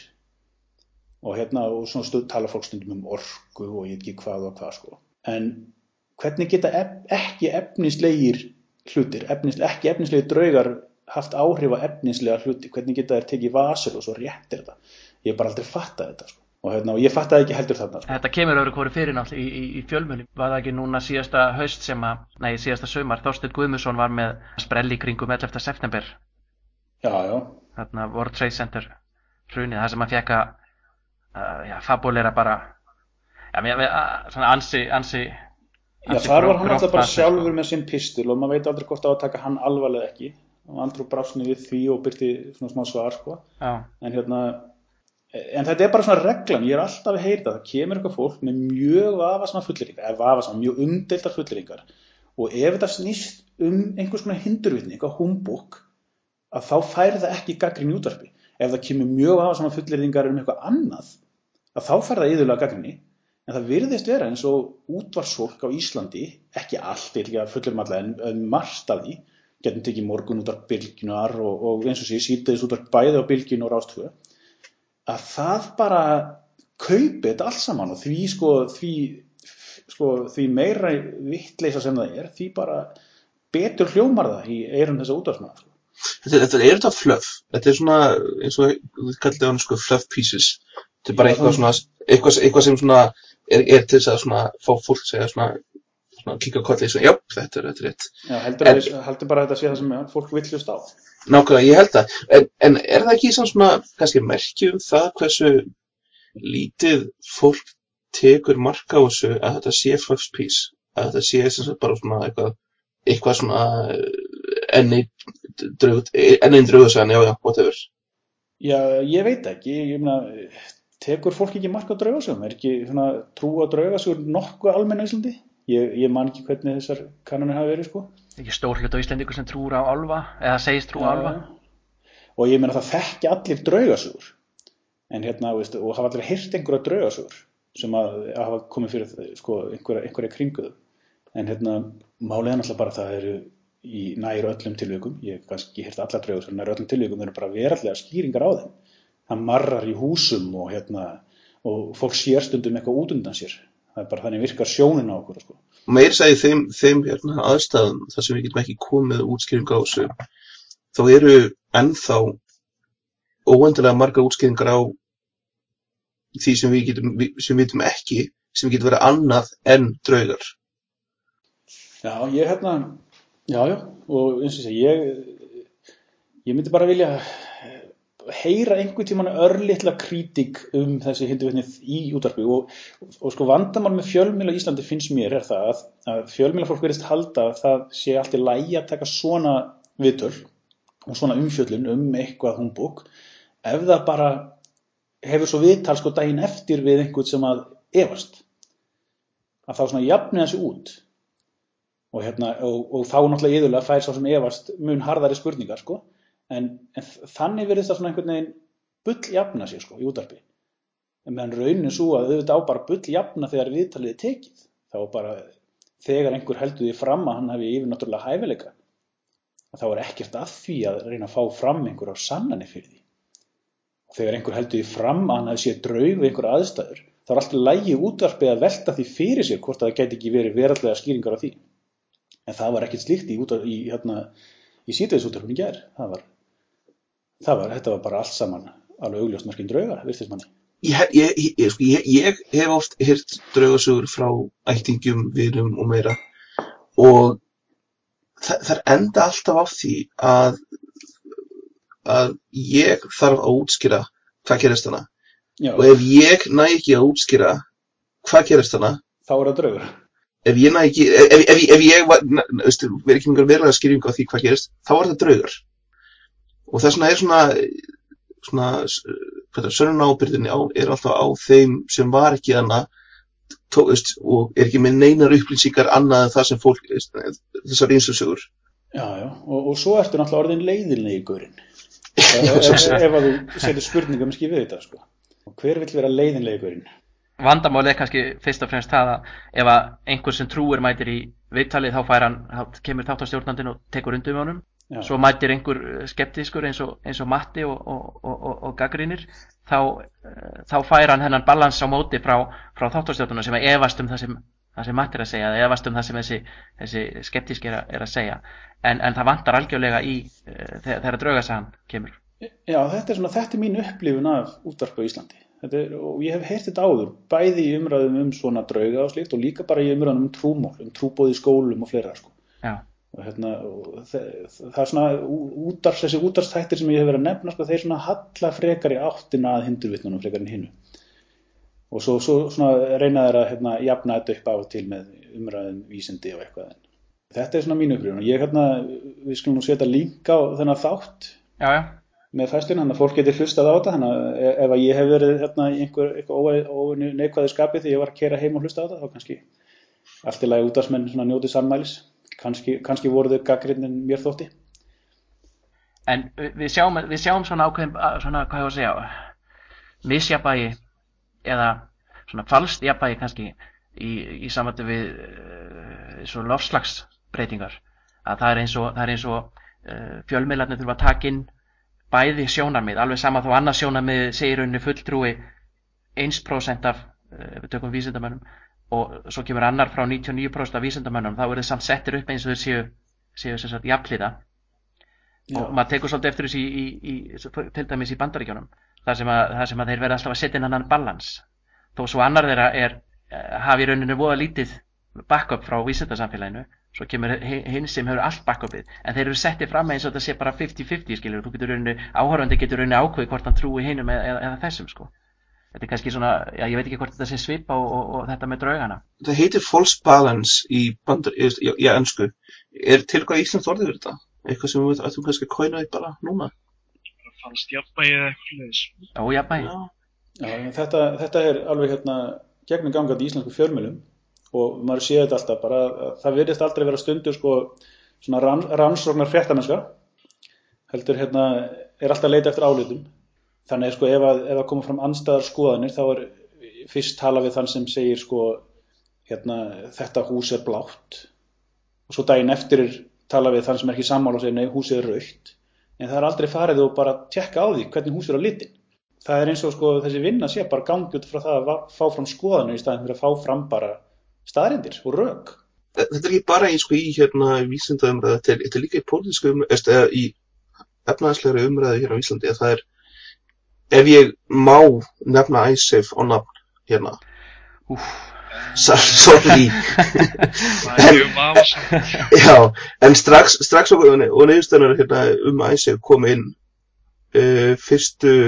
og hérna og svona stund tala fólk stundum um orku og ég veit ekki hvað og hvað sko en hvernig geta ef, ekki efnislegir hlutir efnis, ekki efnislegir draugar haft áhrif á efnislega hluti hvernig geta þeir tekið vasur og svo réttir þetta ég hef bara aldrei fattað þetta sko og, hérna, og ég fattaði ekki heldur þarna sko. Þetta kemur öðru hvoru fyrir náttúrulega í, í, í fjölmiðlum var það ekki núna síðasta haust sem að nei síðasta sumar Þorsteinn Guðmundsson var með sprell í kringum ellefta september já já þarna World Trade Center hrunið það sem að fekk að uh, já, fabulera bara já, með, með, uh, svona ansi ansi, ansi já þar var hann alltaf bara sjálfur með sinn pistil og maður veit aldrei hvort á að taka hann alvarlega ekki og Andrew brást við því og byrti svona smá svar sko já. en hérna en þetta er bara svona reglan ég er alltaf að heyra það kemur eitthvað fólk með mjög vafasama fullyrðingar eða vafasama mjög umdeildar fullyrðingar og ef þetta snýst um einhvers konar hindurvitni eitthvað humbúk að þá fær það ekki gagnrýni í útvarpi. Ef það kemur mjög vafasama fullyrðingar um eitthvað annað, að þá fær það iðulega gagnrýni, en það virðist vera eins og útvarpsfólk á Íslandi, ekki allt, ekki að fullurum allega, en, en margt af því, getum tekið morgun útvarp Bylgjunnar og, og eins og sé, síðdegis útvarp bæði á Bylgjunni og Rás tvö, að það bara kaupi þetta allt saman og því, sko, því, sko, því meira vittleysa sem það er, því bara betur hljómar það í eyrum þessa útvarpsmanna, sko. Þetta, þetta er þetta fluff, þetta er svona eins og við kallum það sko fluff pieces, þetta er bara eitthvað svona, eitthvað, eitthvað sem svona er, er til þess að svona fá fólk að segja svona, svona kíka á kollið svona, já, þetta er, þetta er rétt. Já, heldur, en, að, heldur bara að þetta sé það sem fólk vill hlusta á. Nákvæmlega, ég held það, en, en er það ekki svona kannski merki um það hversu lítið fólk tekur mark á þessu að þetta sé fluff piece, að þetta sé sem sagt bara svona eitthvað, eitthvað svona enni draug, enni draugasagan, já, já, whatever. Já, ég veit ekki, ég meina, tekur fólk ekki mark á draugasögum? Er ekki svona trú á draugasögur nokkuð almenn á Íslandi? Ég, ég man ekki hvernig þessar kannanir hafa verið, sko. Ekki stór hlut á Íslendingur sem trúr á álfa, eða segist trú á álfa. Og ég meina það þekki allir draugasögur. En hérna, veist, og hafa allir heyrt einhverja draugasögur sem að, að hafa komið fyrir, sko, einhverja, einhverja kringuðu. En hérna, málið er náttúrulega bara að það eru í nær öllum tilvikum, ég hef kannski heyrt alla draugasögur, nær öllum tilvikum eru bara veraldlega skýringar á þeim. Það marrar í húsum og hérna, og fólk sér stundum eitthvað út undan sér. Það er bara þannig virkar sjónin á okkur, sko. Og meir sagði þeim, þeim hérna, aðstæðum, þar sem við getum ekki komið útskýringar á þessu, þá eru ennþá óendanlega margar útskýringar á því sem við getum, sem við getum ekki, sem getur verið annað en draugar. Já, ég hérna, já, já, og eins og sé, ég, ég myndi bara vilja heyra einhvern tímann örlitla krítik um þessi hindurvitni í útvarpi og, og sko vandamál með fjölmiðla í Íslandi finnst mér er það að, að fjölmiðlafólk virðist halda að það sé allt í lagi að taka svona viðtöl og svona umfjöllun um eitthvað humbúk ef það bara hefur svo viðtal sko daginn eftir við einhvern sem að efast að þá svona jafni þessi út og, hérna, og, og þá náttúrulega iðulega fær sá sem efast mun harðari spurningar sko En, en þannig verðist það svona einhvern veginn bull jafna sér sko í útvarpi. En meðan raunin svo að auðvitað á bara bull jafna þegar viðtalið er tekið. Þá bara þegar einhver heldur því fram að hann hafi yfirnáttúrulega hæfileika, þá er ekkert að því að reyna að fá fram einhverjar sannanir fyrir því. Og þegar einhver heldur því fram að hann hafi séð draug við einhverjar aðstæður, þá er alltaf lægi útvarpið að velta því fyrir sér hvort það gæti ekki verið veraldlega skýringar á því. En það var ekkert slíkt í, útvarp, í, hérna, í síðdegisútvarpinu í gær. Það var, það var, þetta var bara allt saman alveg augljóst merkin drauga, virtist manni. Ég, ég, ég, ég, ég hef oft heyrt draugasögur frá ættingjum, vinum og meira og það, það enda alltaf á því að, að ég þarf að útskýra hvað gerist hana. Já. Og ef ég næ ekki að útskýra hvað gerist hana, þá er það draugur. Ef ég næ ekki, ef, ef, ef, ef ég var, veistu, verið ekki einhver verulega skýring á því hvað gerist, þá er það draugur. Og þess vegna er svona, svona, hvað það, sönnunarábyrgðinni á, er alltaf á þeim sem var ekki hana, tó, veist, og er ekki með neinar upplýsingar annað en það sem fólk, þessar einsöksögur. Já, já, og, og svo ertu náttúrulega orðin leiðinlega í gaurinn. ef, ef, ef að þú setur spurningum ekki við þetta, sko. Og hver vill vera leiðinlega í gaurinn? Vandamál er kannski fyrst og fremst það að ef að einhver sem trúir mætir í viðtalið þá fær hann, þá kemur þáttastjórnandinn og tekur undir með honum. Já. Svo mætir einhver skeptískur eins og, eins og Matti og, og, og, og, og gagnrýnir, þá, þá fær hann hennan balans á móti frá, frá þáttastjórnandinn sem er efast um það sem, það sem Matti er að segja, eða efast um það sem þessi, þessi skeptísk er, er að segja. En, en það vantar algjörlega í þegar, þegar draugasagan kemur. Já, þetta er, svona, þetta er mín upplifun af útvarpi á Íslandi. Þetta er, og ég hef heyrt þetta áður, bæði í umræðum um svona drauga og slíkt og líka bara í umræðum um trúmál, um trúboð í skólum og fleira, sko. Já. Og hérna, og það, það er svona útars, þessi útarstættir sem ég hef verið að nefna, sko, þeir svona halla frekar í áttina að hindurvitnunum frekar en hinu. Og svo, svo svona reyna þeir að hérna, jafna þetta upp á og til með umræðum vísindi og eitthvað. Þetta er svona mínu upplifun og ég hérna, við skulum nú setja link á þennan þátt. Já, já. Með fæslun, þannig að fólk getur hlustað á þetta, þannig að ef að ég hef verið hérna í einhver, einhver neikvæðu skapi þegar ég var að keyra heim og hlusta á þetta, þá kannski allt í lagi útvarpsmenn svona njótið sannmælis, kannski, kannski voru þau gagnrýnir en mér þótti. En við sjáum, við sjáum svona ákveðin, svona, hvað ég var að segja, misjafnvægi eða svona falskt jafnvægi kannski í, í sambandi við uh, svona loftslagsbreytingar, að það er eins og, það er eins og uh, fjölmiðlarnir þurfa að taka inn bæði sjónarmið, alveg sama þó annað sjónarmið segir rauninni fulltrúi eitt prósent af, ef við tökum vísindamönnum, og svo kemur annar frá níutíu og níu prósent af vísindamönnum, þá er það samt settir upp eins og þeir séu, séu sem sagt jafnhliða. Og maður tekur svolítið eftir þessu í, í, í, til dæmis í Bandaríkjunum, þar sem að, þar sem að þeir verða alltaf að setja inn annan balans. Þó svo annar þeirra er, hafi rauninni voða lítið backup frá vísindasamfélaginu, svo kemur hinn sem hefur allt backupið, en þeir eru settið fram eins og þetta sé bara fimmtíu fimmtíu, skilur, þú getur rauninni, áhorfandi getur rauninni ákveðið hvort hann trúi hinum eða, eða, eða þessum, sko. Þetta er kannski svona, já, ég veit ekki hvort þetta sé svipa og, og, og þetta með draugana. Það heitir false balance í bandar, í, í ensku. Er til hvað íslenskt orðið fyrir þetta? Eitthvað sem við ættum kannski að coina því bara núna? Falskt jafnvægi eða eitthvað leiðis. Já, jafnvægi. Já, já þetta, þetta er alveg hérna gegnum gangandi í íslensku fjölmiðlum. Og maður sé þetta alltaf bara, það virðist aldrei vera stundur sko svona rann, rannsóknar fréttamennska, heldur hérna er alltaf að leita eftir álitum, þannig sko ef að, ef að koma fram andstæðar skoðanir þá er fyrst tala við þann sem segir sko hérna þetta hús er blátt og svo daginn eftir er tala við þann sem er ekki sammála og segir nei húsið er rautt, en það er aldrei farið og bara tjekka á því hvernig húsið er á litin. Það er eins og sko þessi vinna sé bara gangi út frá það að fá fram skoðanir í staðinn fyrir að fá fram bara staðreyndir og rök. Þetta er ekki bara í, sko, í hérna vísindaumræðu, þetta er, þetta er líka í pólitísku umræðu, eða í efnahagslegri umræðu hér á Íslandi, að það er, ef ég má nefna Icesave á nafn hérna, Úf. sorry, en, já, en strax, strax og, og niðurstöðunar hérna um Icesave kom inn uh, fyrstu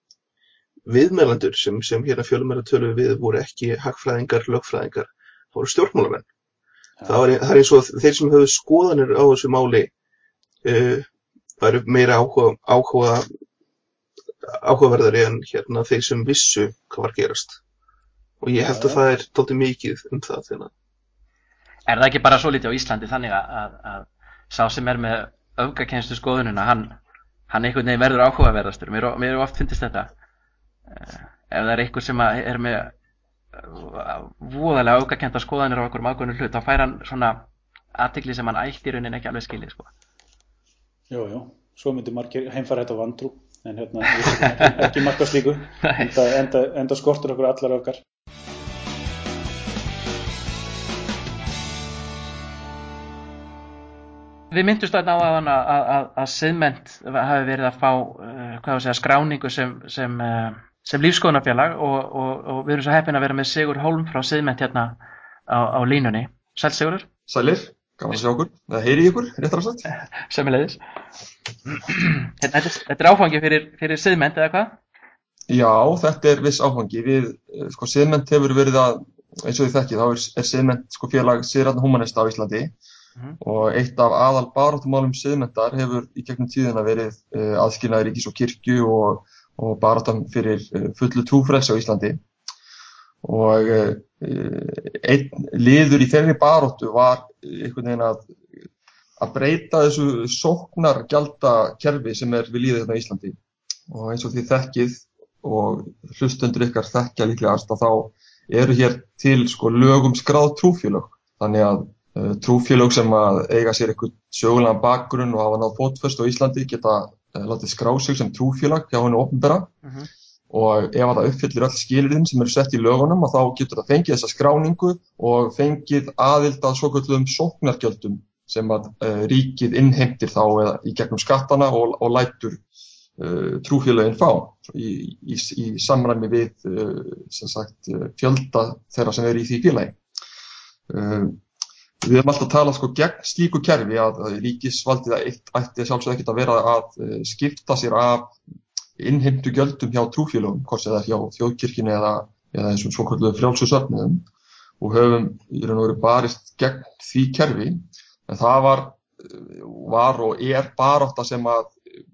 viðmælendur sem, sem hérna fjölmiðlar töluðu við voru ekki hagfræðingar, lögfræðingar, það voru stjórnmálamenn. Ja. Það, var, það er eins og þeir sem höfðu skoðanir á þessu máli uh, væru meira áhuga, áhuga, áhugaverðari en hérna þeir sem vissu hvað var gerast. Og ég held að ja. Það er dálítið mikið um það. Þeirna. Er það ekki bara svo lítið á Íslandi þannig að, að, að sá sem er með öfgakennslu skoðunina, hann, hann einhvern veginn verður áhugaverðastur. Mér, mér er oft fyndist þetta. Uh, ef það er einhver sem er með voðalega aukakennda skoðanir á okkur ákveðnum hlut, þá fær hann svona athygli sem hann ætti í rauninni ekki alveg skilið, sko. Jú, jú, svo myndi margir heimfæra þetta vantrú, en hérna ekki, ekki marka slíku, enda, enda, enda skortur okkur allar öfgar. Við myndumst þarna á að, að, að, að Siðmennt hafi verið að fá uh, hvað að segja, skráningu sem, sem, uh, sem lífsskoðunarfélag og, og, og við erum svo heppin að vera með Sigur Hólm frá Siðmennt hérna á, á línunni. Sæll Sigurður. Sælir, gaman að sjá okkur, eða heyri ykkur, réttar að sagt. Sömuleiðis. Þetta, þetta er áfangi fyrir, fyrir Siðmennt eða hvað? Já, þetta er viss áfangi. Við, sko, Siðmennt hefur verið að, eins og þið þekkið, þá er, er Siðmennt sko, félag siðrænna húmanista á Íslandi. Mm-hmm. Og eitt af aðal baráttumálum Siðmenntar hefur í gegnum tíðina verið uh, aðskilnaður ríkis og kirkju og, og baráttan fyrir uh, fullu trúfrelsi á Íslandi. Og uh, einn liður í þeirri baráttu var einhvern veginn að, að breyta þessu sóknargjaldakerfi sem er við lýðið hérna á Íslandi. Og eins og þið þekkið og hlustendur ykkar þekkja líklegast að þá eru hér til sko, lögum skráð trúfélög. Þannig að Uh, trúfélög sem að eiga sér eitthvað sögulegan bakgrunn og hafa náð fótfestu á Íslandi geta uh, látið skrá sig sem trúfélag hjá hinu opinbera uh-huh. Og ef það uppfyllir öll skilyrðin sem eru sett í lögunum og þá getur það fengið þessa skráningu og fengið aðild að svokölluðum sóknargjöldum sem að uh, ríkið innheimtir þá eða í gegnum skattana og, og lætur uh, trúfélögin fá í, í, í samræmi við uh, sem sagt, fjölda þeirra sem eru í því félagi. Uh, Við höfum alltaf talað sko gegn slíku kerfi að, að ríkisvaldið eitt ætti sjálfsög ekkert að vera að uh, skipta sér af innheimtu gjöldum hjá trúfélögum, hvort sem það er hjá þjóðkirkjunni eða, eða þessum svokölluðu frjálsu söfnuðum og höfum í raun og veru barist gegn því kerfi, en það var, var og er barátta sem að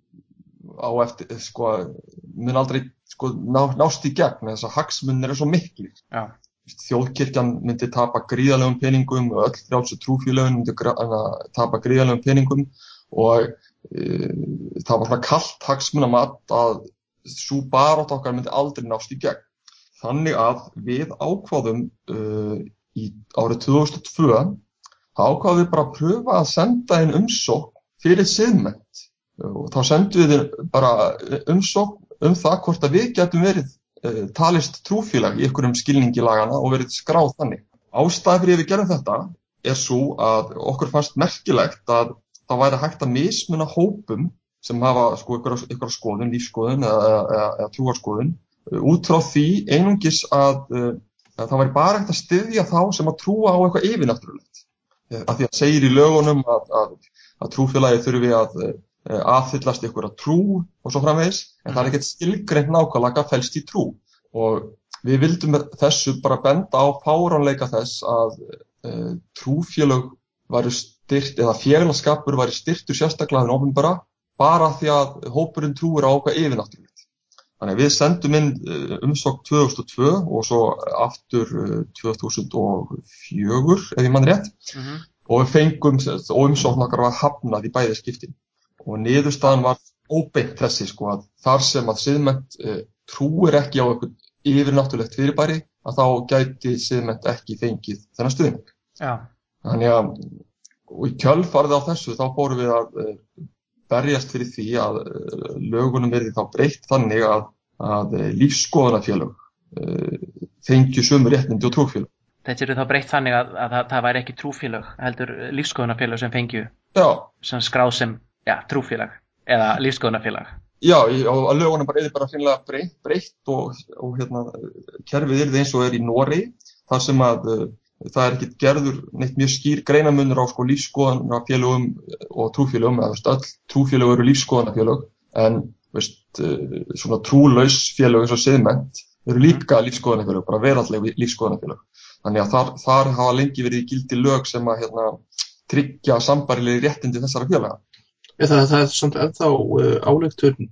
á eftir, sko, mun aldrei sko, ná, nást í gegn, þess að hagsmunir eru svo miklir. Já. Þjóðkirkjan myndi tapa gríðarlegum peningum og öll frjálsu trúfélögin myndi tapa gríðarlegum peningum og e, það var svona kalt hagsmunamat að sú barátta okkar myndi aldrei nást í gegn. Þannig að við ákváðum uh, í árið tvö þúsund og tvö ákváðum við bara að pröfa að senda inn umsókn fyrir Siðmennt og þá sendum við bara umsókn um það hvort að við getum verið talist trúfélag í einhverjum skilningi lagana og verið skráð þannig. Ástæða fyrir við gerum þetta er svo að okkur fannst merkilegt að það væri hægt að mismuna hópum sem hafa sko einhverja skoðun, lífskoðun eða, eða, eða trúarskoðun út frá því einungis að, að það væri bara hægt að styðja þá sem að trúa á eitthvað yfirnáttúrulegt. Af því að segir í lögunum að, að, að trúfélagi þurfi að aðfyllast einhverja trú og svo framvegis, en það er ekkert skilgreint nákvæmlega hvað felst í trú. Og við vildum þessu bara benda á fáránleika þess að e, trúfélög væru styrt, eða félagskapur væri styrtur sérstaklega hinn opinbera, bara því að hópurinn trúir á eitthvað yfirnáttúrulegt. Þannig að við sendum inn umsókn tvö þúsund og tvö og svo aftur tvö þúsund og fjögur, ef ég mann rétt, mm-hmm. og við fengum, og umsókn okkar var hafnað í bæði skiptin. Og niðurstaðan var óbeint þessi sko að þar sem að Siðmennt e, trúir ekki á eitthvað yfirnáttúrulegt fyrirbæri að þá gæti Siðmennt ekki fengið þennan stuðning. Já. Þannig að og í kjölfarið á þessu þá fórum við að e, berjast fyrir því að e, lögunum verði þá breytt þannig að, að e, lífsskoðunarfélög e, fengju sömu réttindi og trúfélög. Þetta eru þá breytt þannig að, að, að það væri ekki trúfélög, heldur lífsskoðunarfélög sem fengju Já. Sem skráð sem Já, trúfélag eða lífsskoðunarfélag. Já, og að lögunum bara er bara finnilega breytt, breytt og, og hérna, kerfið er eins og er í Noregi, þar sem að uh, það er ekki gerður neitt mjög skýr greinamunur á sko, lífsskoðunarfélögum og trúfélögum, eða veist, öll trúfélög eru lífsskoðunarfélög, en veist, uh, svona trúlaus félög eins og Siðmennt eru líka lífsskoðunarfélög, bara veraldleg lífsskoðunarfélög. Þannig að þar, þar hafa lengi verið í gildi lög sem að hérna, tryggja sambærileg réttindi þessara félaga. Það, það er samt ennþá uh, áleiktun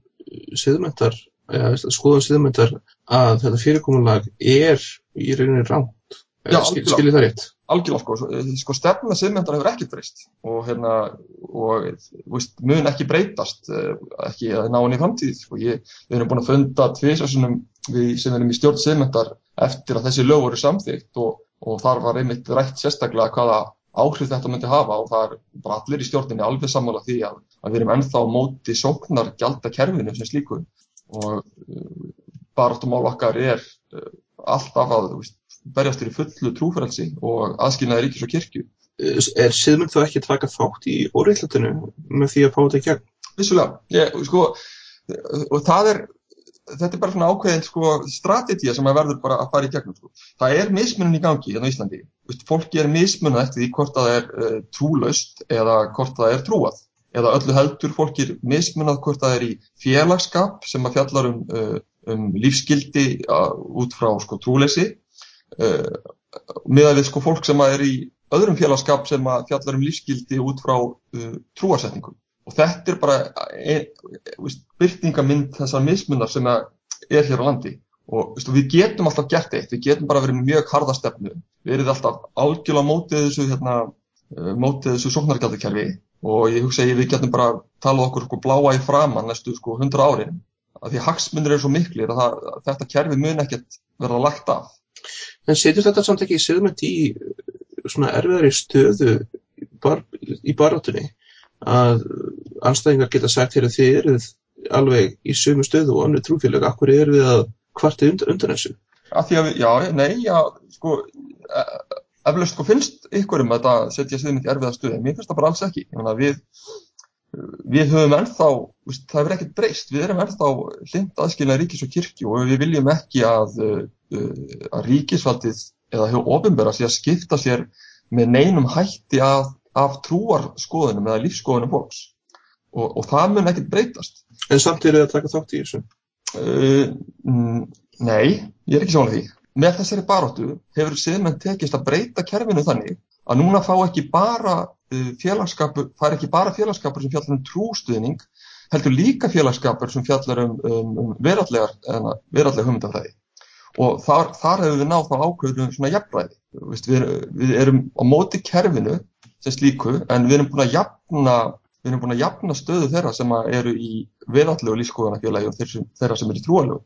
Siðmenntar, eða skoðun Siðmenntar að þetta fyrirkomulag er í rauninni rangt. Já, skil, skil ég það rétt? Algjörlega, sko, sko stefna siðmenntar hefur ekki breyst og hérna, og veist, mun ekki breytast, ekki að ná henni í framtíð, sko. Ég, við erum búin að funda tvisvar sinnum við sem erum í stjórn siðmenntar eftir að þessi lög voru samþykkt og, og þar var einmitt rætt sérstaklega hvaða áhrif þetta myndi hafa og það er bara allir í stjórninni alveg sammála því að, að við erum ennþá á móti sóknargjaldakerfinu sem slíku og baráttumál okkar er alltaf að veist, berjast fyrir fullu trúfrelsi og aðskilnaði ríkis og kirkju. Er siðmenn þá ekki að taka þátt í óréttlætinu með því að fá þetta í gegn? Vissulega, ég, sko, og það er, þetta er bara svona ákveðin sko, strategía sem að verður bara að fara í gegnum. Sko. Það er mismunun í gangi hérna á Íslandi. Vist, fólki er mismunun eftir því hvort það er uh, trúlaust eða hvort það er trúað. Eða öllu heldur fólki er mismunað hvort það er í félagsskap sem að fjallar um, uh, um lífsgildi uh, út frá sko, trúleysi. Uh, miðað við sko fólk sem er í öðrum félagskap sem að fjallar um lífsgildi út frá uh, trúarsetningum og þetta er bara ein, veist, birtingamynd þessar mismunar sem er hér á landi og veist, við getum alltaf gert eitt, við getum bara verið mjög harða stefnu, við erum alltaf algjörlega mótið þessu hérna, uh, mótið þessu sóknargjaldakerfi og ég hugsa að við getum bara talað okkur sko, bláa í framan næstu sko, hundrað árin af því hagsmunir eru svo miklir að, það, að þetta kerfi mun ekkert verða lagt af. En setur þetta samt ekki siðmennt í svona erfiðari stöðu bar, í baráttunni að andstæðingar geta sagt hér að þið eruð alveg í sömu stöðu og annir trúfélög, akkur er við að kvarta undan, undan þessu? Að því að við, já, nei, já, sko, eflaust sko finnst ykkur um að þetta setja siðmennt í erfiða stöðu, mér finnst það bara alls ekki. Ég meina, við, við höfum ennþá, veist, það hefur ekkert breyst, við erum ennþá hlynnt aðskilnaði ríkis og kirkju og við viljum ekki að að ríkisvaldið eða hjá opinbera sé að skipta sér með neinum hætti af, af trúarskoðunum eða lífsskoðunum fólks og, og það mun ekkert breytast. En samt eru þið að taka þátt í þessu? Uh, nei, ég er ekki sammála því. Með þessari baráttu hefur siðmenn tekist að breyta kerfinu þannig að núna fá ekki bara uh, félagskapur, fær ekki bara félagskapur sem fjallar um trústuðning, heldur líka félagskapur sem fjallar um, um, um veraldlegar, veraldlega hugmyndafræði. Og þar, þar hefur við náð þá ákveðum svona jafnræði. Vist, við, við erum á móti kerfinu sem slíku, en við erum búin að jafna, við erum búin að jafna stöðu þeirra sem eru í veraldlegu lífsskoðunarfélagi og þeirra, þeirra sem eru í trúarlegu.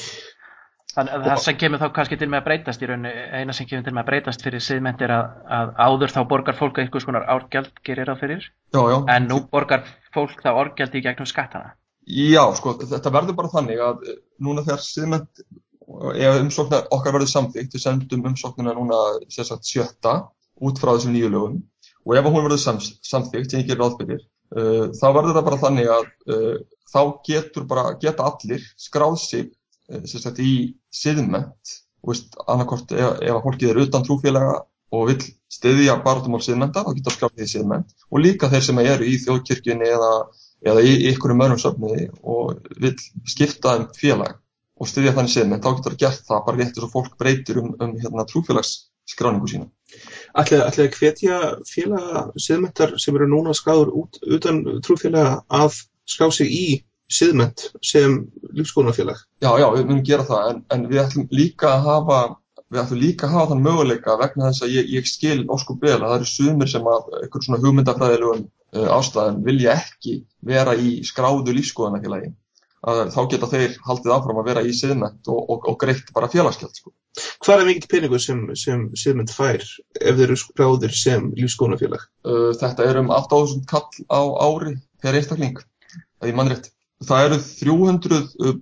Þannig að það sem kemur þá kannski til með að breytast í rauninu, eina sem kemur til með að breytast fyrir siðmennt er að, að áður þá borgar fólk einhvers konar árgjald gerir það fyrir, já, já. En nú borgar fólk þá árgjald í gegnum skattana. Já, sko, þetta verður bara þannig að núna þegar siðmennt ef umsóknar okkar verður samþykkt, við sendum umsóknina núna sérsagt sjötta út frá þessum nýju lögum og ef hún verður samþykkt, sem ég gerir ráð fyrir, uh, þá verður það bara þannig að uh, þá getur bara, geta allir skráð sig uh, sérsagt í siðmennt og veist, annarkort ef, ef fólkið er utan trúfélaga og vill styðja baráttumál siðmennta, þá getur skráð því siðmennt og líka þeir sem eru í þjóðkirkjunni eða, eða í einhverjum öðrum söfnuði og vill skipta um félag og styðja þannig siðmennt, þá getur það gert það bara rétt eins og fólk breytir um, um hérna, trúfélagsskráningu sína. Ætlaði að hvetja félaga siðmenntar sem eru núna skráður út utan trúfélaga að skrá sig í siðmennt sem lífsskoðunarfélag? Já, já, við munum gera það, en, en við ætlum líka að hafa, við ætlum líka að hafa þann möguleika vegna þess að ég, ég skil óskup vel að það eru sumir sem að einhver svona hugmyndafræðilegum uh, ástæðum vilja ekki vera í skráðu lífsskoðunarfélagi. Að þá geta þeir haldið áfram að vera í siðmennt og, og, og greitt bara félagsgjald. Sko. Hvað er mikill peningur sem, sem siðmennt fær ef þeir eru skráðir sem lífsskoðunarfélag? Uh, þetta er um átta þúsund kall á ári per einstakling, það er mannrétt. Það eru þrjú hundruð, uh,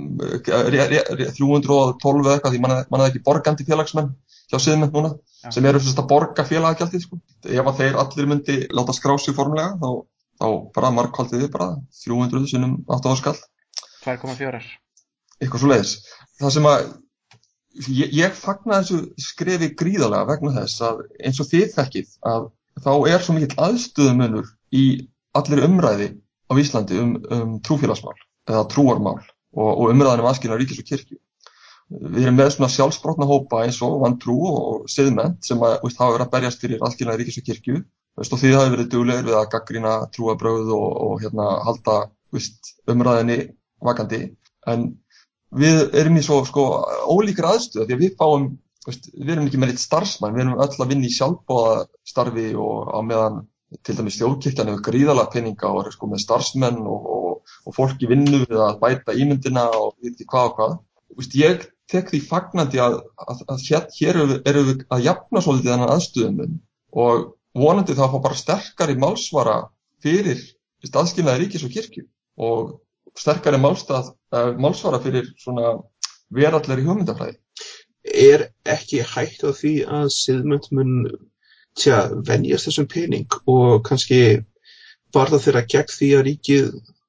þrjú hundruð og tólf eða eitthvað, því mann er ekki borgandi félagsmenn hjá siðmennt núna, ja. Sem eru að borga félagagjaldið. Sko. Ef að þeir allir myndi láta skrá sig formlega, þá, þá bara margfaldið við bara þrjú hundruð sinnum átta þúsund kall. tvö komma fjögur. Eitthvað svo leiðis. Það sem að ég, ég fagna þessu skrefi gríðarlega vegna þess að eins og þið þekkið að þá er svo mikill aðstöðumunur í allir umræði á Íslandi um, um trúfélagsmál eða trúarmál og, og umræðan um aðskilnaði ríkis og kirkju. Við erum með svona sjálfsbrotna hópa eins og vantrú og siðmennt sem að veist, hafa verið að berjast fyrir aðskilnaði ríkis og kirkju veist, og þið hafi verið duglegir við að gagnrýna trúarbrögð og, og hérna, halda veist, umræðinni vakandi, en við erum í svo sko ólíkra aðstöðu því að við fáum veist, við erum ekki með eitt starfsmann, við erum öll að vinna í sjálfboðastarfi og á meðan til dæmis þjóðkirkjan hefur gríðarlega peninga og er sko með starfsmenn og, og, og fólk í vinnu við að bæta ímyndina og veit ekki hvað og hvað. Veist, ég tek því fagnandi að, að, að hér, hér erum við að jafna svolítið þennan aðstöðumun og vonandi þá fá bara sterkari málsvara fyrir aðskilnaði ríkis og kirkju og sterkari málstað, uh, málsvara fyrir svona veraldlegri hugmyndafræði. Er ekki hægt á því að siðmennt mun tja, venjast þessum pening og kannski varða þeirra gegn því að ríkið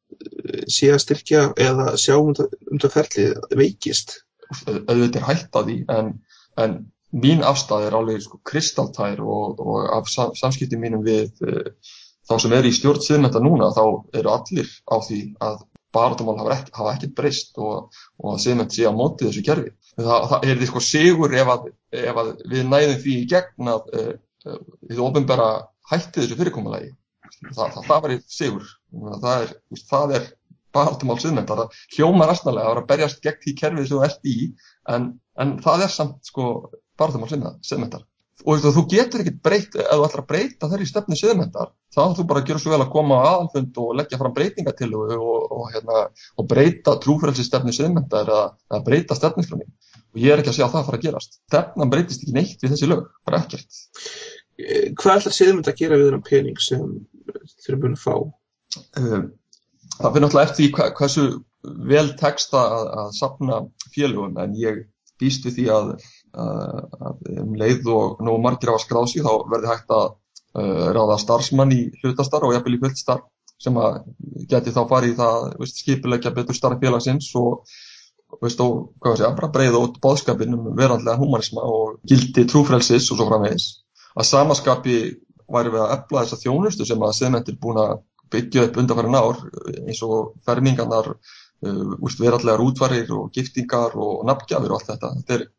sé að styrkja eða sjá um það, um það ferlið veikist? Auðvitað er hægt á því, en, en mín afstæð er alveg sko, kristaltær og, og af sam, samskipti mínum við uh, þá sem er í stjórn siðmennta núna, þá eru allir á því að baráttumál hafa ekki, hafa ekkert breyst og, og að siðmennt sé á móti þessu kerfi. Það, það er því sko sigur ef að, ef að við næðum því í gegn að uh, uh, við opinbera hætti þessu fyrirkomulagi. Það, það, það var í sigur. Það er, það er baráttumál siðmennta. Það hljómar astnalega að vera að berjast gegn því kerfið sem þú ert í, en, en það er samt sko baráttumál siðmenntar. Og þú getur ekkert breytt, ef þú ætlar að breyta þeirri stefnu siðmenntar, þá þú bara að gera svo vel að koma á aðalfund og leggja fram breytingatillögu og, og, hérna, og breyta trúfrelsisstefnu siðmenntar eða, eða breyta stefnuskránni. Og ég er ekki að segja að það fara að gerast. Stefnan breytist ekki neitt við þessi lög, bara ekkert. Hvað ætlar siðmennt að gera við þennan pening sem þeir búin að fá? Um, það fyrir náttúrulega eftir því hversu vel tekst að, að safna félögum, en ég býst við því að, að um leið og nógu margir hafa skráð sig, þá verði hægt að uh, ráða starfsmann í hlutastarf og jafnvel í fullt starf sem að geti þá farið í það, veist, skipuleggja betur starf félagsins og veist, og hvað sé, bara breiða út boðskapinn um veraldlegan húmanisma og gildi trúfrelsis og svo framvegis. Að samaskapi væri við að efla þessa þjónustu sem að siðmennt er búin að byggja upp undanfarin ár, eins og fermingarnar, uh, veraldlegar útfarir og giftingar og nafngjafir og allt þetta. Þetta er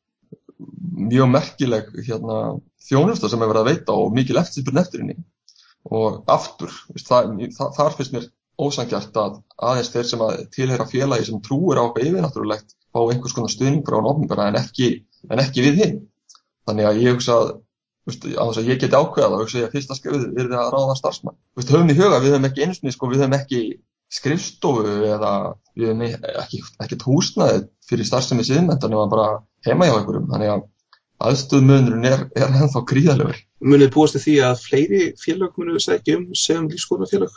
mjög merkileg hérna, þjónusta sem er verið að veita og mikil eftirspurn eftir henni. Og aftur, veist, það, það, þar finnst mér ósanngjarnt að aðeins þeir sem að tilheyra félagi sem trúir á eitthvað yfirnáttúrulegt fá einhvers konar stuðning frá hinu opinbera en ekki, en ekki við hinn. Þannig að ég hugsa að Veist, á þess að ég geti ákveðað og hugsa ég að fyrsta skrefið yrði að ráða starfsmann. Veist, höfum í huga, við höfum ekki einu sinni, sko, við höfum ekki skrifstofu eða við höfum ekki, ekkert húsnæði fyrir starfsemi siðmennta nema bara heima hjá einhverjum. Þannig að aðstöðumunurinn er, er ennþá gríðarlegur. Munið búast þið því að fleiri félög munu sækja um sem lífsskoðunarfélög?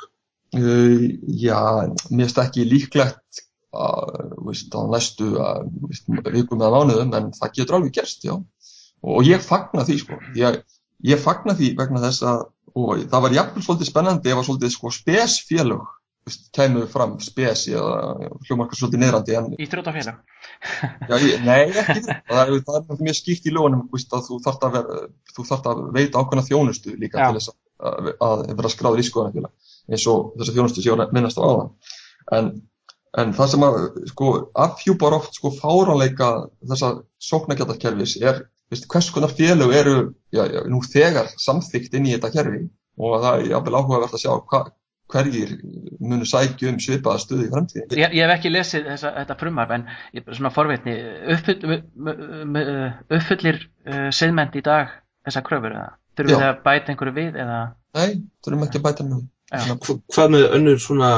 Uh, já, mér finnst ekki líklegt að, veist, á næstu að, veist, vikum eða mánuðum, en það getur alveg gerst, já. Og ég fagna því, sko. Ég, ég fagna því vegna þess að, og það var jafnvel svolítið spennandi ef að svolítið, sko, spesfélög, veist, kæmu fram spesi eða hljómarkar svolítið niðrandi. En, Íþróttafélag? Já, ég, nei, ekki það. Það er, það er mjög skýrt í lögunum, veist, að þú þarft að, vera, þú þarft að veita ákveðna þjónustu líka Já. Til þess að, að vera skráður í skoðunarfélag, eins og þessa þjónustu sé að minnast á áðan. En, en það sem að, sko, afhjúpar oft, sko, fáránleika þessa sóknargjaldakerfis er Veist, hvers konar félög eru já, já, nú þegar samþykkt inn í þetta kerfi og það er jafnvel áhugavert að sjá hva, hverjir munu sækja um svipaða stöðu í framtíðinni. Ég, ég hef ekki lesið þessa, þetta frumvarp en ég er svona forvitni, uppfull, uppfullir uh, siðmennt í dag þessa kröfur eða? Þurfum við að bæta einhverju við eða? Nei, þurfum ekki að bæta einhverju við. Hvað með önnur svona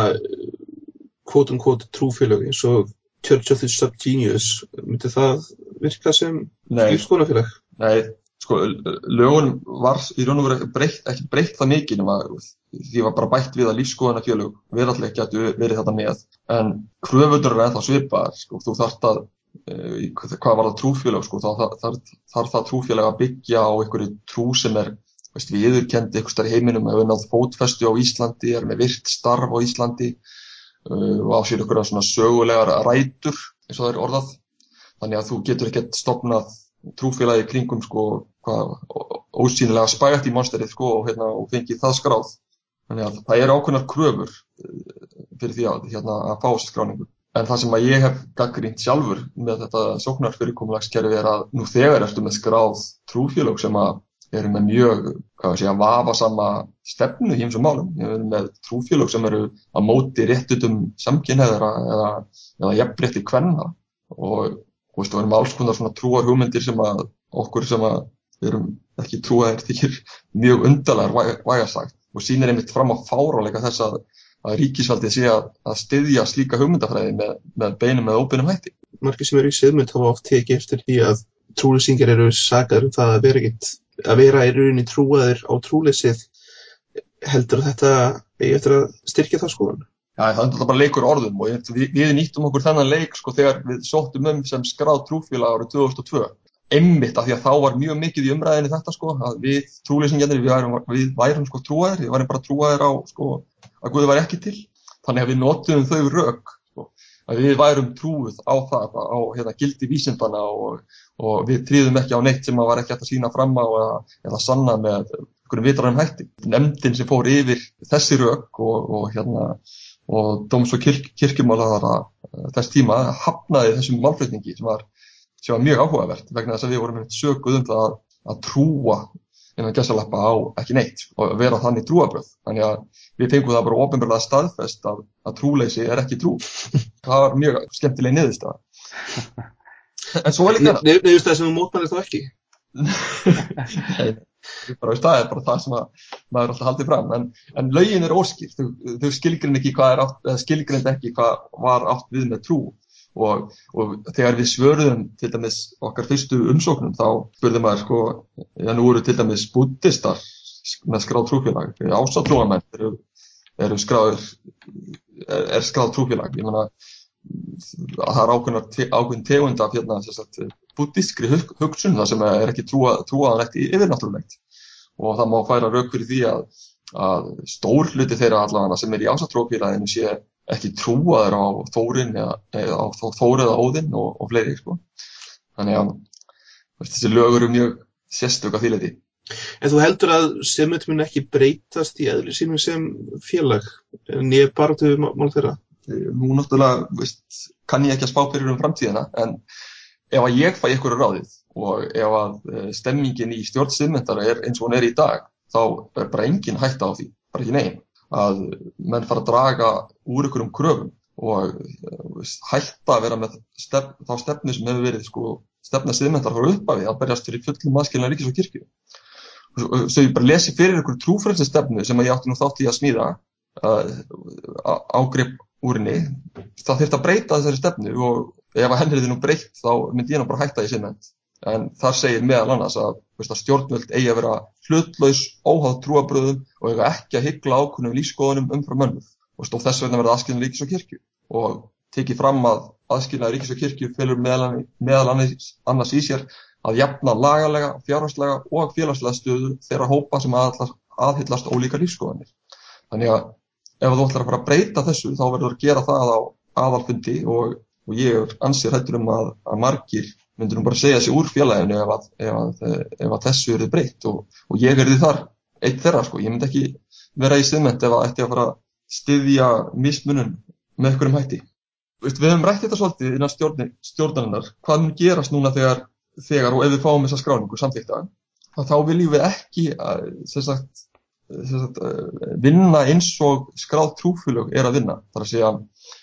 quote unquote trúfélög eins og Church of the Subgenius, myndi það virka sem lífsskoðunarfélag? Nei, sko, lögunum var í raun og veru breytt, ekki breytt það mikið nema því var bara bætt við að lífsskoðunarfélög veraldlega gætu verið þetta með. En kröfurnar er ennþá svipaðar, sko, þú þarft að, e, hvað var það trúfélag, sko, þá þarf þar það trúfélag að byggja á einhverju trú sem er, veist, viðurkennd einhvers staðar í heiminum, hefur náð fótfestu á Íslandi, er með virkt starf á Íslandi. Uh, og á sér ykkur svona sögulegar rætur eins og það er orðað þannig að þú getur ekkert stofnað trúfélagi kringum sko hvað ósýnilega spægt í monsterið sko og hérna og fengið það skráð þannig að það eru ákveðnar kröfur fyrir því að hérna að fá þessa skráningu en það sem að ég hef gagnrýnt sjálfur með þetta sóknarfyrirkomulagskerfi er að nú þegar ertu með skráð trúfélög sem að eru með mjög, hvað sé, að vafasama stefnu í ýmsum málum. Við erum með trúfélög sem eru að móti réttindum samkynhneigðra eða, eða jafnrétti kvenna og, og veist, við erum alls konar svona trúarhugmyndir sem að okkur sem að erum ekki trúaðir þykir mjög undarlegar vægast sagt og sýnir einmitt fram á fáránleika þess að, að ríkisvaldið sé að, að styðja slíka hugmyndafræði með, með beinum eða óbeinum hætti. Margir sem eru í siðmynd hafa oft tekið eftir því að trúleysingjar eru sakaðir um það að vera ekkert, að vera í rauninni trúaðir á trúleysið. Heldur þetta eigi eftir að styrkja það skoðun? Já, það er náttúrulega bara leikur orðum og ég, við, við nýttum okkur þennan leik sko þegar við sóttum um sem skráð trúfélag árið tvö þúsund og tvö. Einmitt af því að þá var mjög mikið í umræðinni þetta sko að við trúleysingjarnir við værum, við værum sko trúaðir, við værum bara trúaðir á sko að Guð væri ekki til. Þannig að við notuðum þau rök sko að við værum trúið á það á hérna gildi vísindana og, og við tryðum ekki á neitt sem að var ekki hægt að sýna fram á eða, eða sanna með einhverjum vitræðum hætti. Nefndin sem fór yfir þessi rök og, og hérna og dóms- og kirk, kirkjumálaráðherra þess tíma hafnaði þessum málflutningi sem var sem var mjög áhugavert vegna þess að við vorum sökuð um það að, að trúa innan gæsalappa á ekki neitt og vera þannig trúarbrögð. Þannig að við fengum það bara opinberlega staðfest að, að trúleysi er ekki trú. Það var mjög skemmtileg niðurstaða. En svo er líka Ne- Niðurstaða sem þú mótmælist þá ekki? Nei, bara það er bara það sem að maður er alltaf haldið fram. En, en lögin er óskýr. Þau, þau skilgreina ekki hvað er átt, eða skilgreina ekki hvað var átt við með trú. Og, og þegar við svöruðum til dæmis okkar fyrstu umsóknum þá spurði maður sko, já nú eru til dæmis búddistar með skráð trúfélag, ásatrúarmenn eru, eru skráður, er, er skráð trúfélag. Ég meina að það er ákveðnar te, ákveðin tegund af hérna búddískri hug, hugsun það sem er ekki trúa, trúaðanlegt í yfirnáttúrulegt og það má færa rök fyrir því að, að stór hluti þeirra allavega sem er í ásatrúarfélaginu sé ekki trúaður á Þórin eða, eða á Þór eða Óðinn og, og fleiri sko. Þannig að þessi lög eru mjög sérstök að því leyti. En þú heldur að siðmynd mun ekki breytast í eðli sínum sem félag en ég bara til mál þeirra? Nú náttúrulega veist, kann ég ekki að spá fyrir um framtíðina en ef að ég fæ ykkur ráðið og ef að stemmingin í stjórn siðmyndar er eins og hún er í dag þá er bara engin hætta á því, bara ekki negin. Að menn fara að draga úr ykkur um kröfum og veist, hætta að vera með stefn, þá stefnu sem hefur verið sko, stefna siðmyndar frá upphafi að berjast fyrir fullum aðskilnaði ríkis og kirkju. Svo ég bara lesi fyrir ykkur trúfrelsisstefnu sem ég átti nú þátt í að smíða uh, ágrip úr henni, það þyrfti að breyta þessari stefnu og ef henni er nú breytt þá myndi ég nú bara hætta í siðmynd. En þar segir meðal annars að, veist, að stjórnvöld eigi að vera hlutlaus, óháð trúarbrögðum og eiga ekki að hygla ákveðnum lífsskoðunum umfram önnur. Og þess vegna verða aðskilnaður ríkis og kirkju. Og tekið fram að aðskilnaður ríkis og kirkju felur meðal, meðal annars, annars í sér að jafna lagalega, fjárhagslega og félagslega stöðu þeirra hópa sem aðhyllast, aðhyllast ólíkar lífsskoðanir. Þannig að ef þú ætlar að fara að breyta þessu þá verður að gera það á aðalfundi og, og ég er ansið hræddur um að, að margir myndir nú bara segja sig úr félaginu ef að, ef að, ef að þessu eru breytt og, og ég erði þar eitt þeirra sko, ég myndi ekki vera í siðmynd ef að ætti að fara að styðja mismunun með einhverjum hætti. Veist, við höfum rætt þetta svolítið innan stjórn, stjórnarinnar, hvað mun gerast núna þegar, þegar og ef við fáum þessa skráningu samþykkta, þá viljum við ekki að, sem sagt, sem sagt, vinna eins og skráð trúfélög er að vinna, þar að segja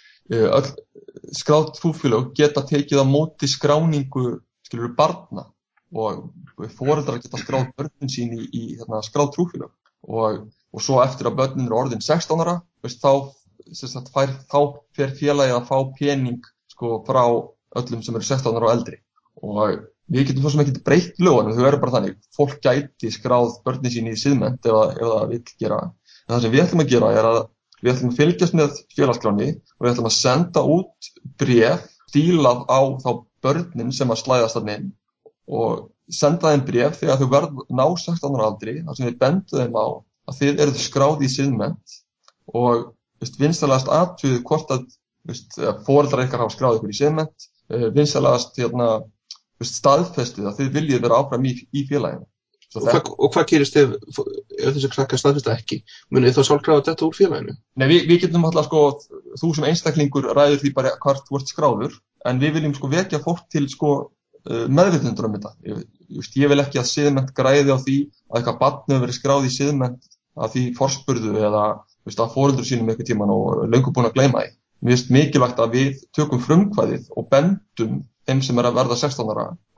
öll skráð trúfélög geta tekið á móti skráningu skilur barna og foreldrar geta skráð börnin sín í, í hérna, skráð trúfélög og, og svo eftir að börnin eru orðin sextán ára veist, þá, sagt, fær, þá fer félagið að fá pening sko, frá öllum sem eru sextán ára og eldri og við getum svo sem ekki breytt lögunum, þau eru bara þannig fólk gæti skráð börnin sín í siðmennt ef, ef það vill gera en það sem við ætlum að gera er að við ætlum að fylgjast með félagsskráni og við ætlum að senda út bréf stílað á þá börnin sem að slæðast þarna inn og senda þeim bréf þegar þau verð ná sextán ára aldri þar sem við bendum þeim á að þið eruð skráð í siðmennt og veist, vinsalegast athugið hvort að veist, foreldrar ykkar hafa skráð ykkur í siðmennt, vinsalegast hérna, veist, staðfestið að þið viljið vera áfram í, í félaginu. Og hvað, og hvað gerist ef, ef þessi krakkar staðfesta ekki? Munið þá sjálfkrafa þetta úr félaginu? Nei, við, við getum alltaf sko, þú sem einstaklingur ræður því bara hvort þú ert skráður, en við viljum sko vekja fólk til sko meðvitundur um þetta. Ég, just, ég vil ekki að siðmennt græði á því að eitthvað barn hefur verið skráð í siðmennt að því forspurðu eða just, að foreldrar sínum eitthvað tíman og löngu búin að gleyma því. Mér finnst mikilvægt að við tökum frumkvæðið og bendum þeim sem er að verða sextán ára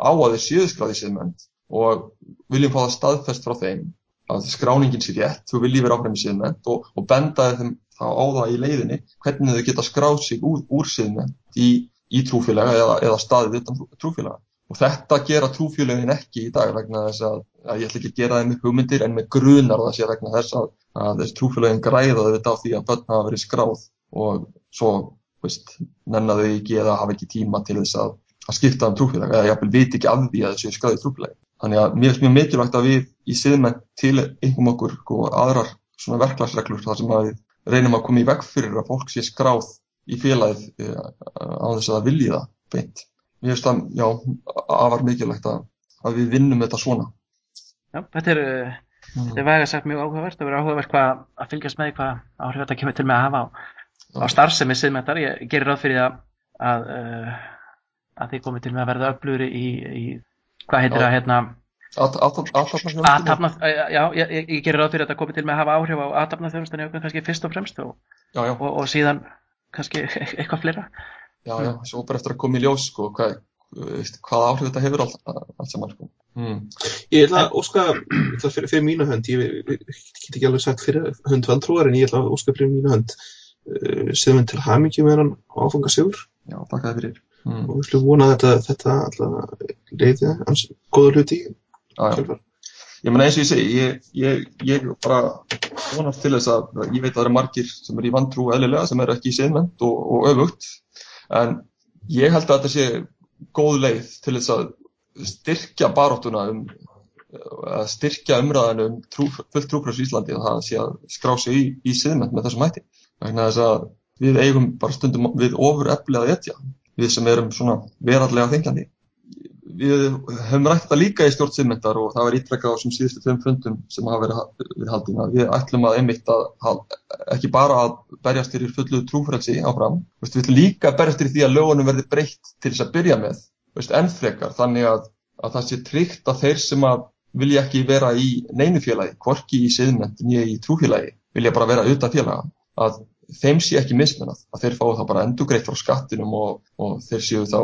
á að þeir séu skráðir í siðmennt og viljum fá það staðfest frá þeim að skráningin sé rétt, þú viljið vera áfram í siðmennt og, og benda þeim þá á það í leiðinni hvernig þau geta skráð sig úr, úr siðmennt í, í trúfélaga eða, eða staðið utan trúfélaga. Og þetta gera trúfélögin ekki í dag vegna þess að, að ég ætla ekki að gera þeim með hugmyndir en með grunar það sé vegna þess að, að þessi trúfélögin græða þetta á því að börn hafa verið skráð og svo, veist, nenna þau ekki eða hafa ekki tíma til þess að, að skipta um trúfélag eða jafnvel viti ekki af því að þessu skráði trúfélagi. Þannig að mér finnst mjög mikilvægt að við í siðmennt til einhverjum okkur og aðrar svona verklagsreglur þar sem að við reynum að koma í veg fyrir að fólk sé skráð í félagið á þess að það vilji það beint. Mér finnst það, já, afar mikilvægt að, að við vinnum þetta svona. Já, þetta er, mm. þetta er vægast sagt mjög áhugavert. Það verður áhugavert hvað að fylgjast með hvað áhrif þetta kemur til með að hafa á, á starfsemi siðmenntar. Ég gerir ráð fyrir að, að, að þið komið til með að verða öflugri í, í hvað heitir það hérna? Athafna, já, ég, ég gerir ráð fyrir að þetta komið til með að hafa áhrif á athafnaþjónustunni kannski fyrst og fremst og, já, já. og, og síðan kannski eitthvað fleira. Já, já, svo bara eftir að koma í ljós, sko, hvað, hvað áhrif þetta hefur allt, allt saman, sko. Mm. Ég ætla að óska, fyrir, fyrir mína hönd, ég get ekki alveg sagt fyrir hönd vantrúar, en ég ætla að óska fyrir mína hönd uh, siðmennt til hamingju með hann áfangasigur. Já, takk það fyrir. Mm. Og við slúum vona að þetta, þetta alltaf leiði hans góða hluti. Já, já. Ég meina eins og ég segi, ég, ég, ég bara vonast til þess að, ég veit að það eru margir sem eru í vantrú eðlilega, sem eru ekki í siðmennt og, og öfugt. En ég held að þetta sé góð leið til þess að styrkja baráttuna um, að styrkja umræðinu um trú, fullt trúfrelsi í Íslandi og það sé að skrá sig í, í siðmennt með þessum hætti. Vegna þess að við eigum bara stundum við ofurefli að etja, við sem erum svona veraldlega þengjandi. Við höfum rætt þetta líka í stjórn siðmenntar og það var ítrekkað á þessum síðustu tveim fundum sem hafa verið við haldin að við ætlum að einmitt að ekki bara að berjast fyrir fullu trúfrelsi áfram, við ætlum líka að berjast fyrir því að lögunum verði breytt til þess að byrja með, veist, enn frekar, þannig að, að það sé tryggt að þeir sem að vilja ekki vera í neinu félagi, hvorki í siðmennt né í trúfélagi, vilja bara vera utan félaga, að þeim sé ekki mismunað, að þeir fái þá bara endurgreitt frá skattinum og, og þeir séu þá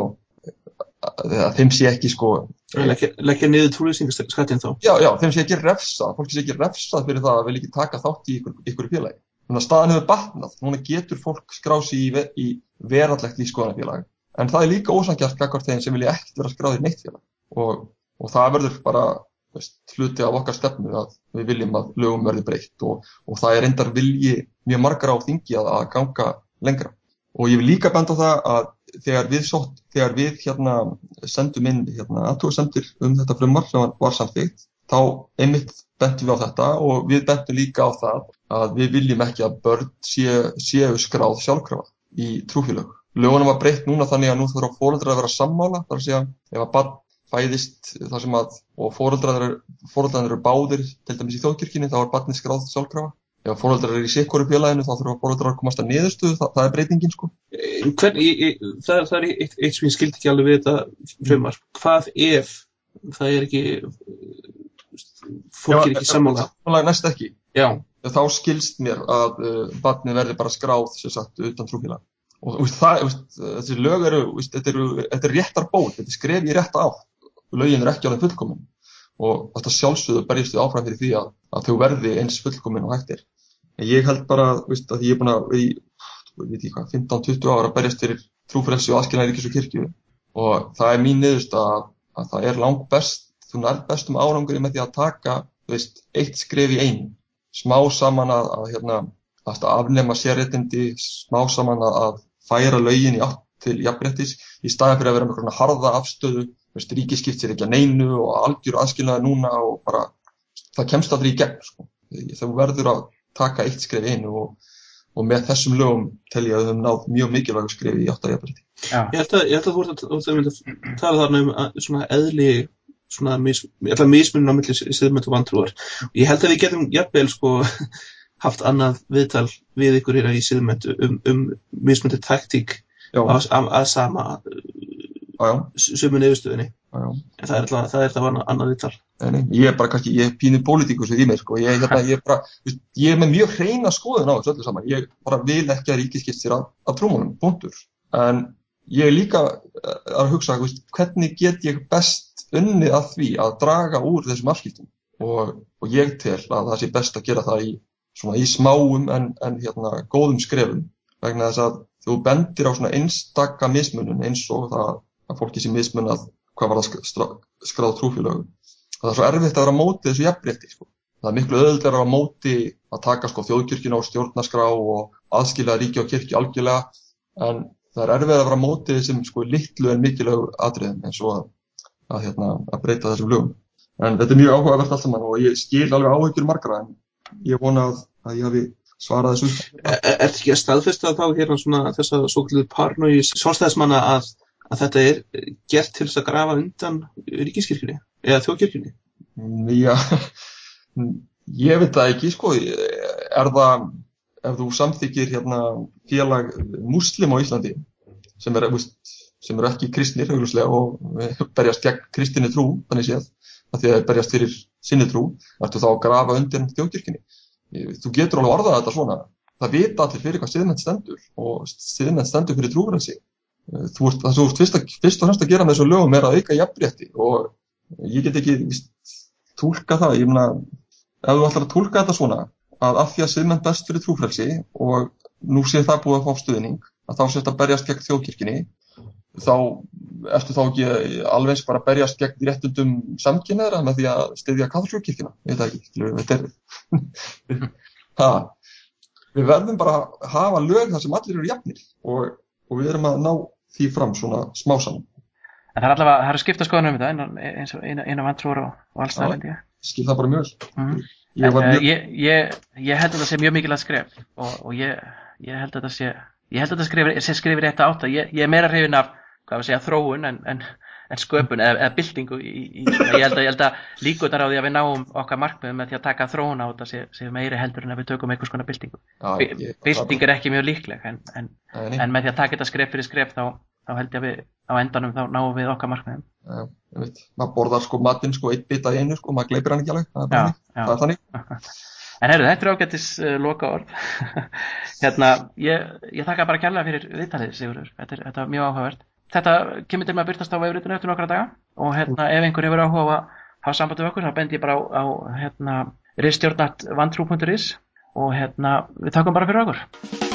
að þeim sé ekki sko leggja, leggja niður trúlýsingaskattinn þá. Já, já, þeim sé ekki refsað, fólki sé ekki refsað fyrir það að vilja ekki taka þátt í ykkur, ykkur félagi. Þannig að staðan hefur batnað, núna getur fólk skráð sig í, í veraldlegt lífsskoðunarfélag, en það er líka ósanngjarnt gagnvart þeim sem vilja ekkert vera skráðir í neitt félag. Og, og það verður bara veist, hluti af okkar stefnu að við viljum að lögum verði breytt og, og það er reyndar vilji mjög margar á þingi að, að ganga lengra. Og ég vil líka benda á það að þegar við, sótt, þegar við hérna, sendum inn hérna, athugasemdir um þetta frumvarp sem var samþykkt, þá einmitt bentum við á þetta og við bentum líka á það að við viljum ekki að börn séu, séu skráð sjálfkrafa í trúfélög. Lögunum var breytt núna þannig að nú þarf foreldrar að vera sammála, þar að segja ef að barn fæðist þar sem að og foreldrar eru, foreldrar eru báðir til dæmis í þjóðkirkjunni, þá er barnið skráð sjálfkrafa. Ef foreldrar eru í sikkoru félaginu þá þurfa foreldrar að komast að niðurstöðu, það, það er breytingin sko. Hvern, ég, ég, það, það er eitt, eitt sem ég skildi ekki alveg við þetta frumvarp. Hvað ef það er ekki, fólk er ekki sammála? Sammála næst ekki. Já. Þá skilst mér að uh, barnið verði bara skráð sem sagt utan trúfélag. Og veist, það, veist, þessi lög eru, veist, þetta eru, þetta er réttar ból, þetta er skref í rétta átt. Lögin eru ekki alveg fullkomin. Og þetta sjálfsögðu berjast við áfram fyrir því að, að þau verði eins fullkomin og hægt er. En ég held bara, veist, að ég er búin að, ég veit ekki hvað, fimmtán til tuttugu ára berjast fyrir trúfrelsi og aðskilnaði ríkis og kirkju. Og það er mín niðurstaða að, að það er langt best, þú nærð bestum árangri með því að taka, veist, eitt skref í einu. Smá saman að, að, hérna, að afnema sérréttindi, smá saman að, að færa lögin í átt til jafnréttis, í staðinn fyrir að vera með svona harða afstöðu. Veist, ríkið skipt sér ekki að neinu og algjör aðskilnaði núna og bara, það kemst aldrei í gegn, sko. Það verður að taka eitt skref einu og, og með þessum lögum tel ég að við höfum náð mjög mikilvægu skref í átt að jafnrétti. Ég held að, ég held að þú ert að, að tala þarna um að, svona eðli, svona mis, mismunum á milli siðmennt og vantrúar. Ég held að við getum jafnvel, sko, haft annað viðtal við ykkur hérna í siðmennt um, um mismunandi taktík að, að sama sömu niðurstöðunni. En það er alltaf, það er það annað, annað viðtal. Nei, nei, ég er bara kannski, ég er pínu pólitíkus í mér, sko. Ég, hérna, ég, er bara, ég er með mjög hreina skoðun á þessu öllu saman. Ég bara vil ekki að ríkið skipt sér af, af trúmálum, punktur. En ég er líka að hugsa, veist, hvernig get ég best unnið að því að draga úr þessum afskiptum og, og ég tel að það sé best að gera það í, svona, í smáum en, en hérna, góðum skrefum vegna þess að þú bendir á svona einstaka mismunun eins og það að fólki sé mismunað hvað var það skráð trúfélög. Það er svo erfitt að vera á móti þessu jafnrétti. Sko. Það er miklu auðveldara að vera á móti að taka sko, þjóðkirkjuna og stjórnarskrá og aðskilja ríki og kirkju algjörlega en það er erfitt að vera á móti þessum sko, litlu en mikilvægu atriðum eins og að, að, hérna, að breyta þessum lögum. En þetta er mjög áhugavert allt saman og ég skil alveg áhyggjur margra en ég vona að, að ég hafi svarað þessu. Er þetta ekki að staðfesta þá hérna svona þessa svokölluðu paranoju sjálfstæðismanna að, að þetta er gert til þess að grafa undan ríkiskirkjunni eða þjóðkirkjunni? Já, ég veit það ekki sko, er það ef þú samþykir hérna félag múslim á Íslandi sem er, sem er ekki kristnir augljóslega og berjast gegn kristinni trú, þannig séð, að því að berjast fyrir sinni trú, ertu þá að grafa undir þjóðkirkjunni. Þú getur alveg orðað þetta svona. Það vita allir fyrir hvað siðmennt stendur og siðmennt stendur fyrir trúfrelsi. Þú ert, það sem þú ert fyrst, að, fyrst og fremst að gera með þessum lögum er að auka jafnrétti og ég get ekki víst, túlka það. Ég meina, ef þú ætlar að túlka þetta svona að af því að siðmennt best fyrir trúfrelsi og nú sé það búið að fá stuðning að þá sé þetta berjast gegn þjóðkirkjunni þá ertu þá ekki alveg eins bara berjast gegn réttindum samkynhneigðra með því að styðja kaþólsku kirkjuna. Ég veit það ekki. Þetta er ha, við verðum bara að hafa lög þar sem allir eru jafnir og, og við erum að ná því fram svona smá saman. En það er allavega, það eru skipta skoðanir um þetta eins og eina, eina vantrúar og, og alls það held ég. Skil það bara mjög. Mm. Ég, en, mjög... ég, ég, ég held að það sé mjög mikilvægt skref og, og ég, ég held að það sé, ég held að það skrifir, sé skrifir rétt átt að ég, ég er meira hrifinn af, hvað við segja, þróun en, en, en sköpun eða, eða byltingu í, í svona, ég held að, ég held að líkurnar á því að við náum okkar markmiðum með því að taka þróun á þetta sé, sé meiri heldur en að við tökum einhvers konar byltingu. Bylting er ekki mjög líkleg en, en, en með því að taka þetta skref fyrir skref þá þá held ég að við á endanum þá náum við okkar markmiðum. Já, ég veit, maður borðar sko matinn sko eitt bita í einu sko, maður gleypir hann ekki alveg, það er bara þannig. Það er þannig. En heyrðu, þetta er ágætis uh, loka orð. hérna, ég, ég þakka bara kærlega fyrir viðtalið, Sigurður, þetta er, þetta er mjög áhugavert. Þetta kemur til með að birtast á vefritinu eftir nokkra daga og hérna, ef einhver hefur áhuga að hafa samband við okkur, þá bendi ég bara á, á hérna, ritstjórn at vantrú punktur is og hérna, við þakkum bara fyrir okkur.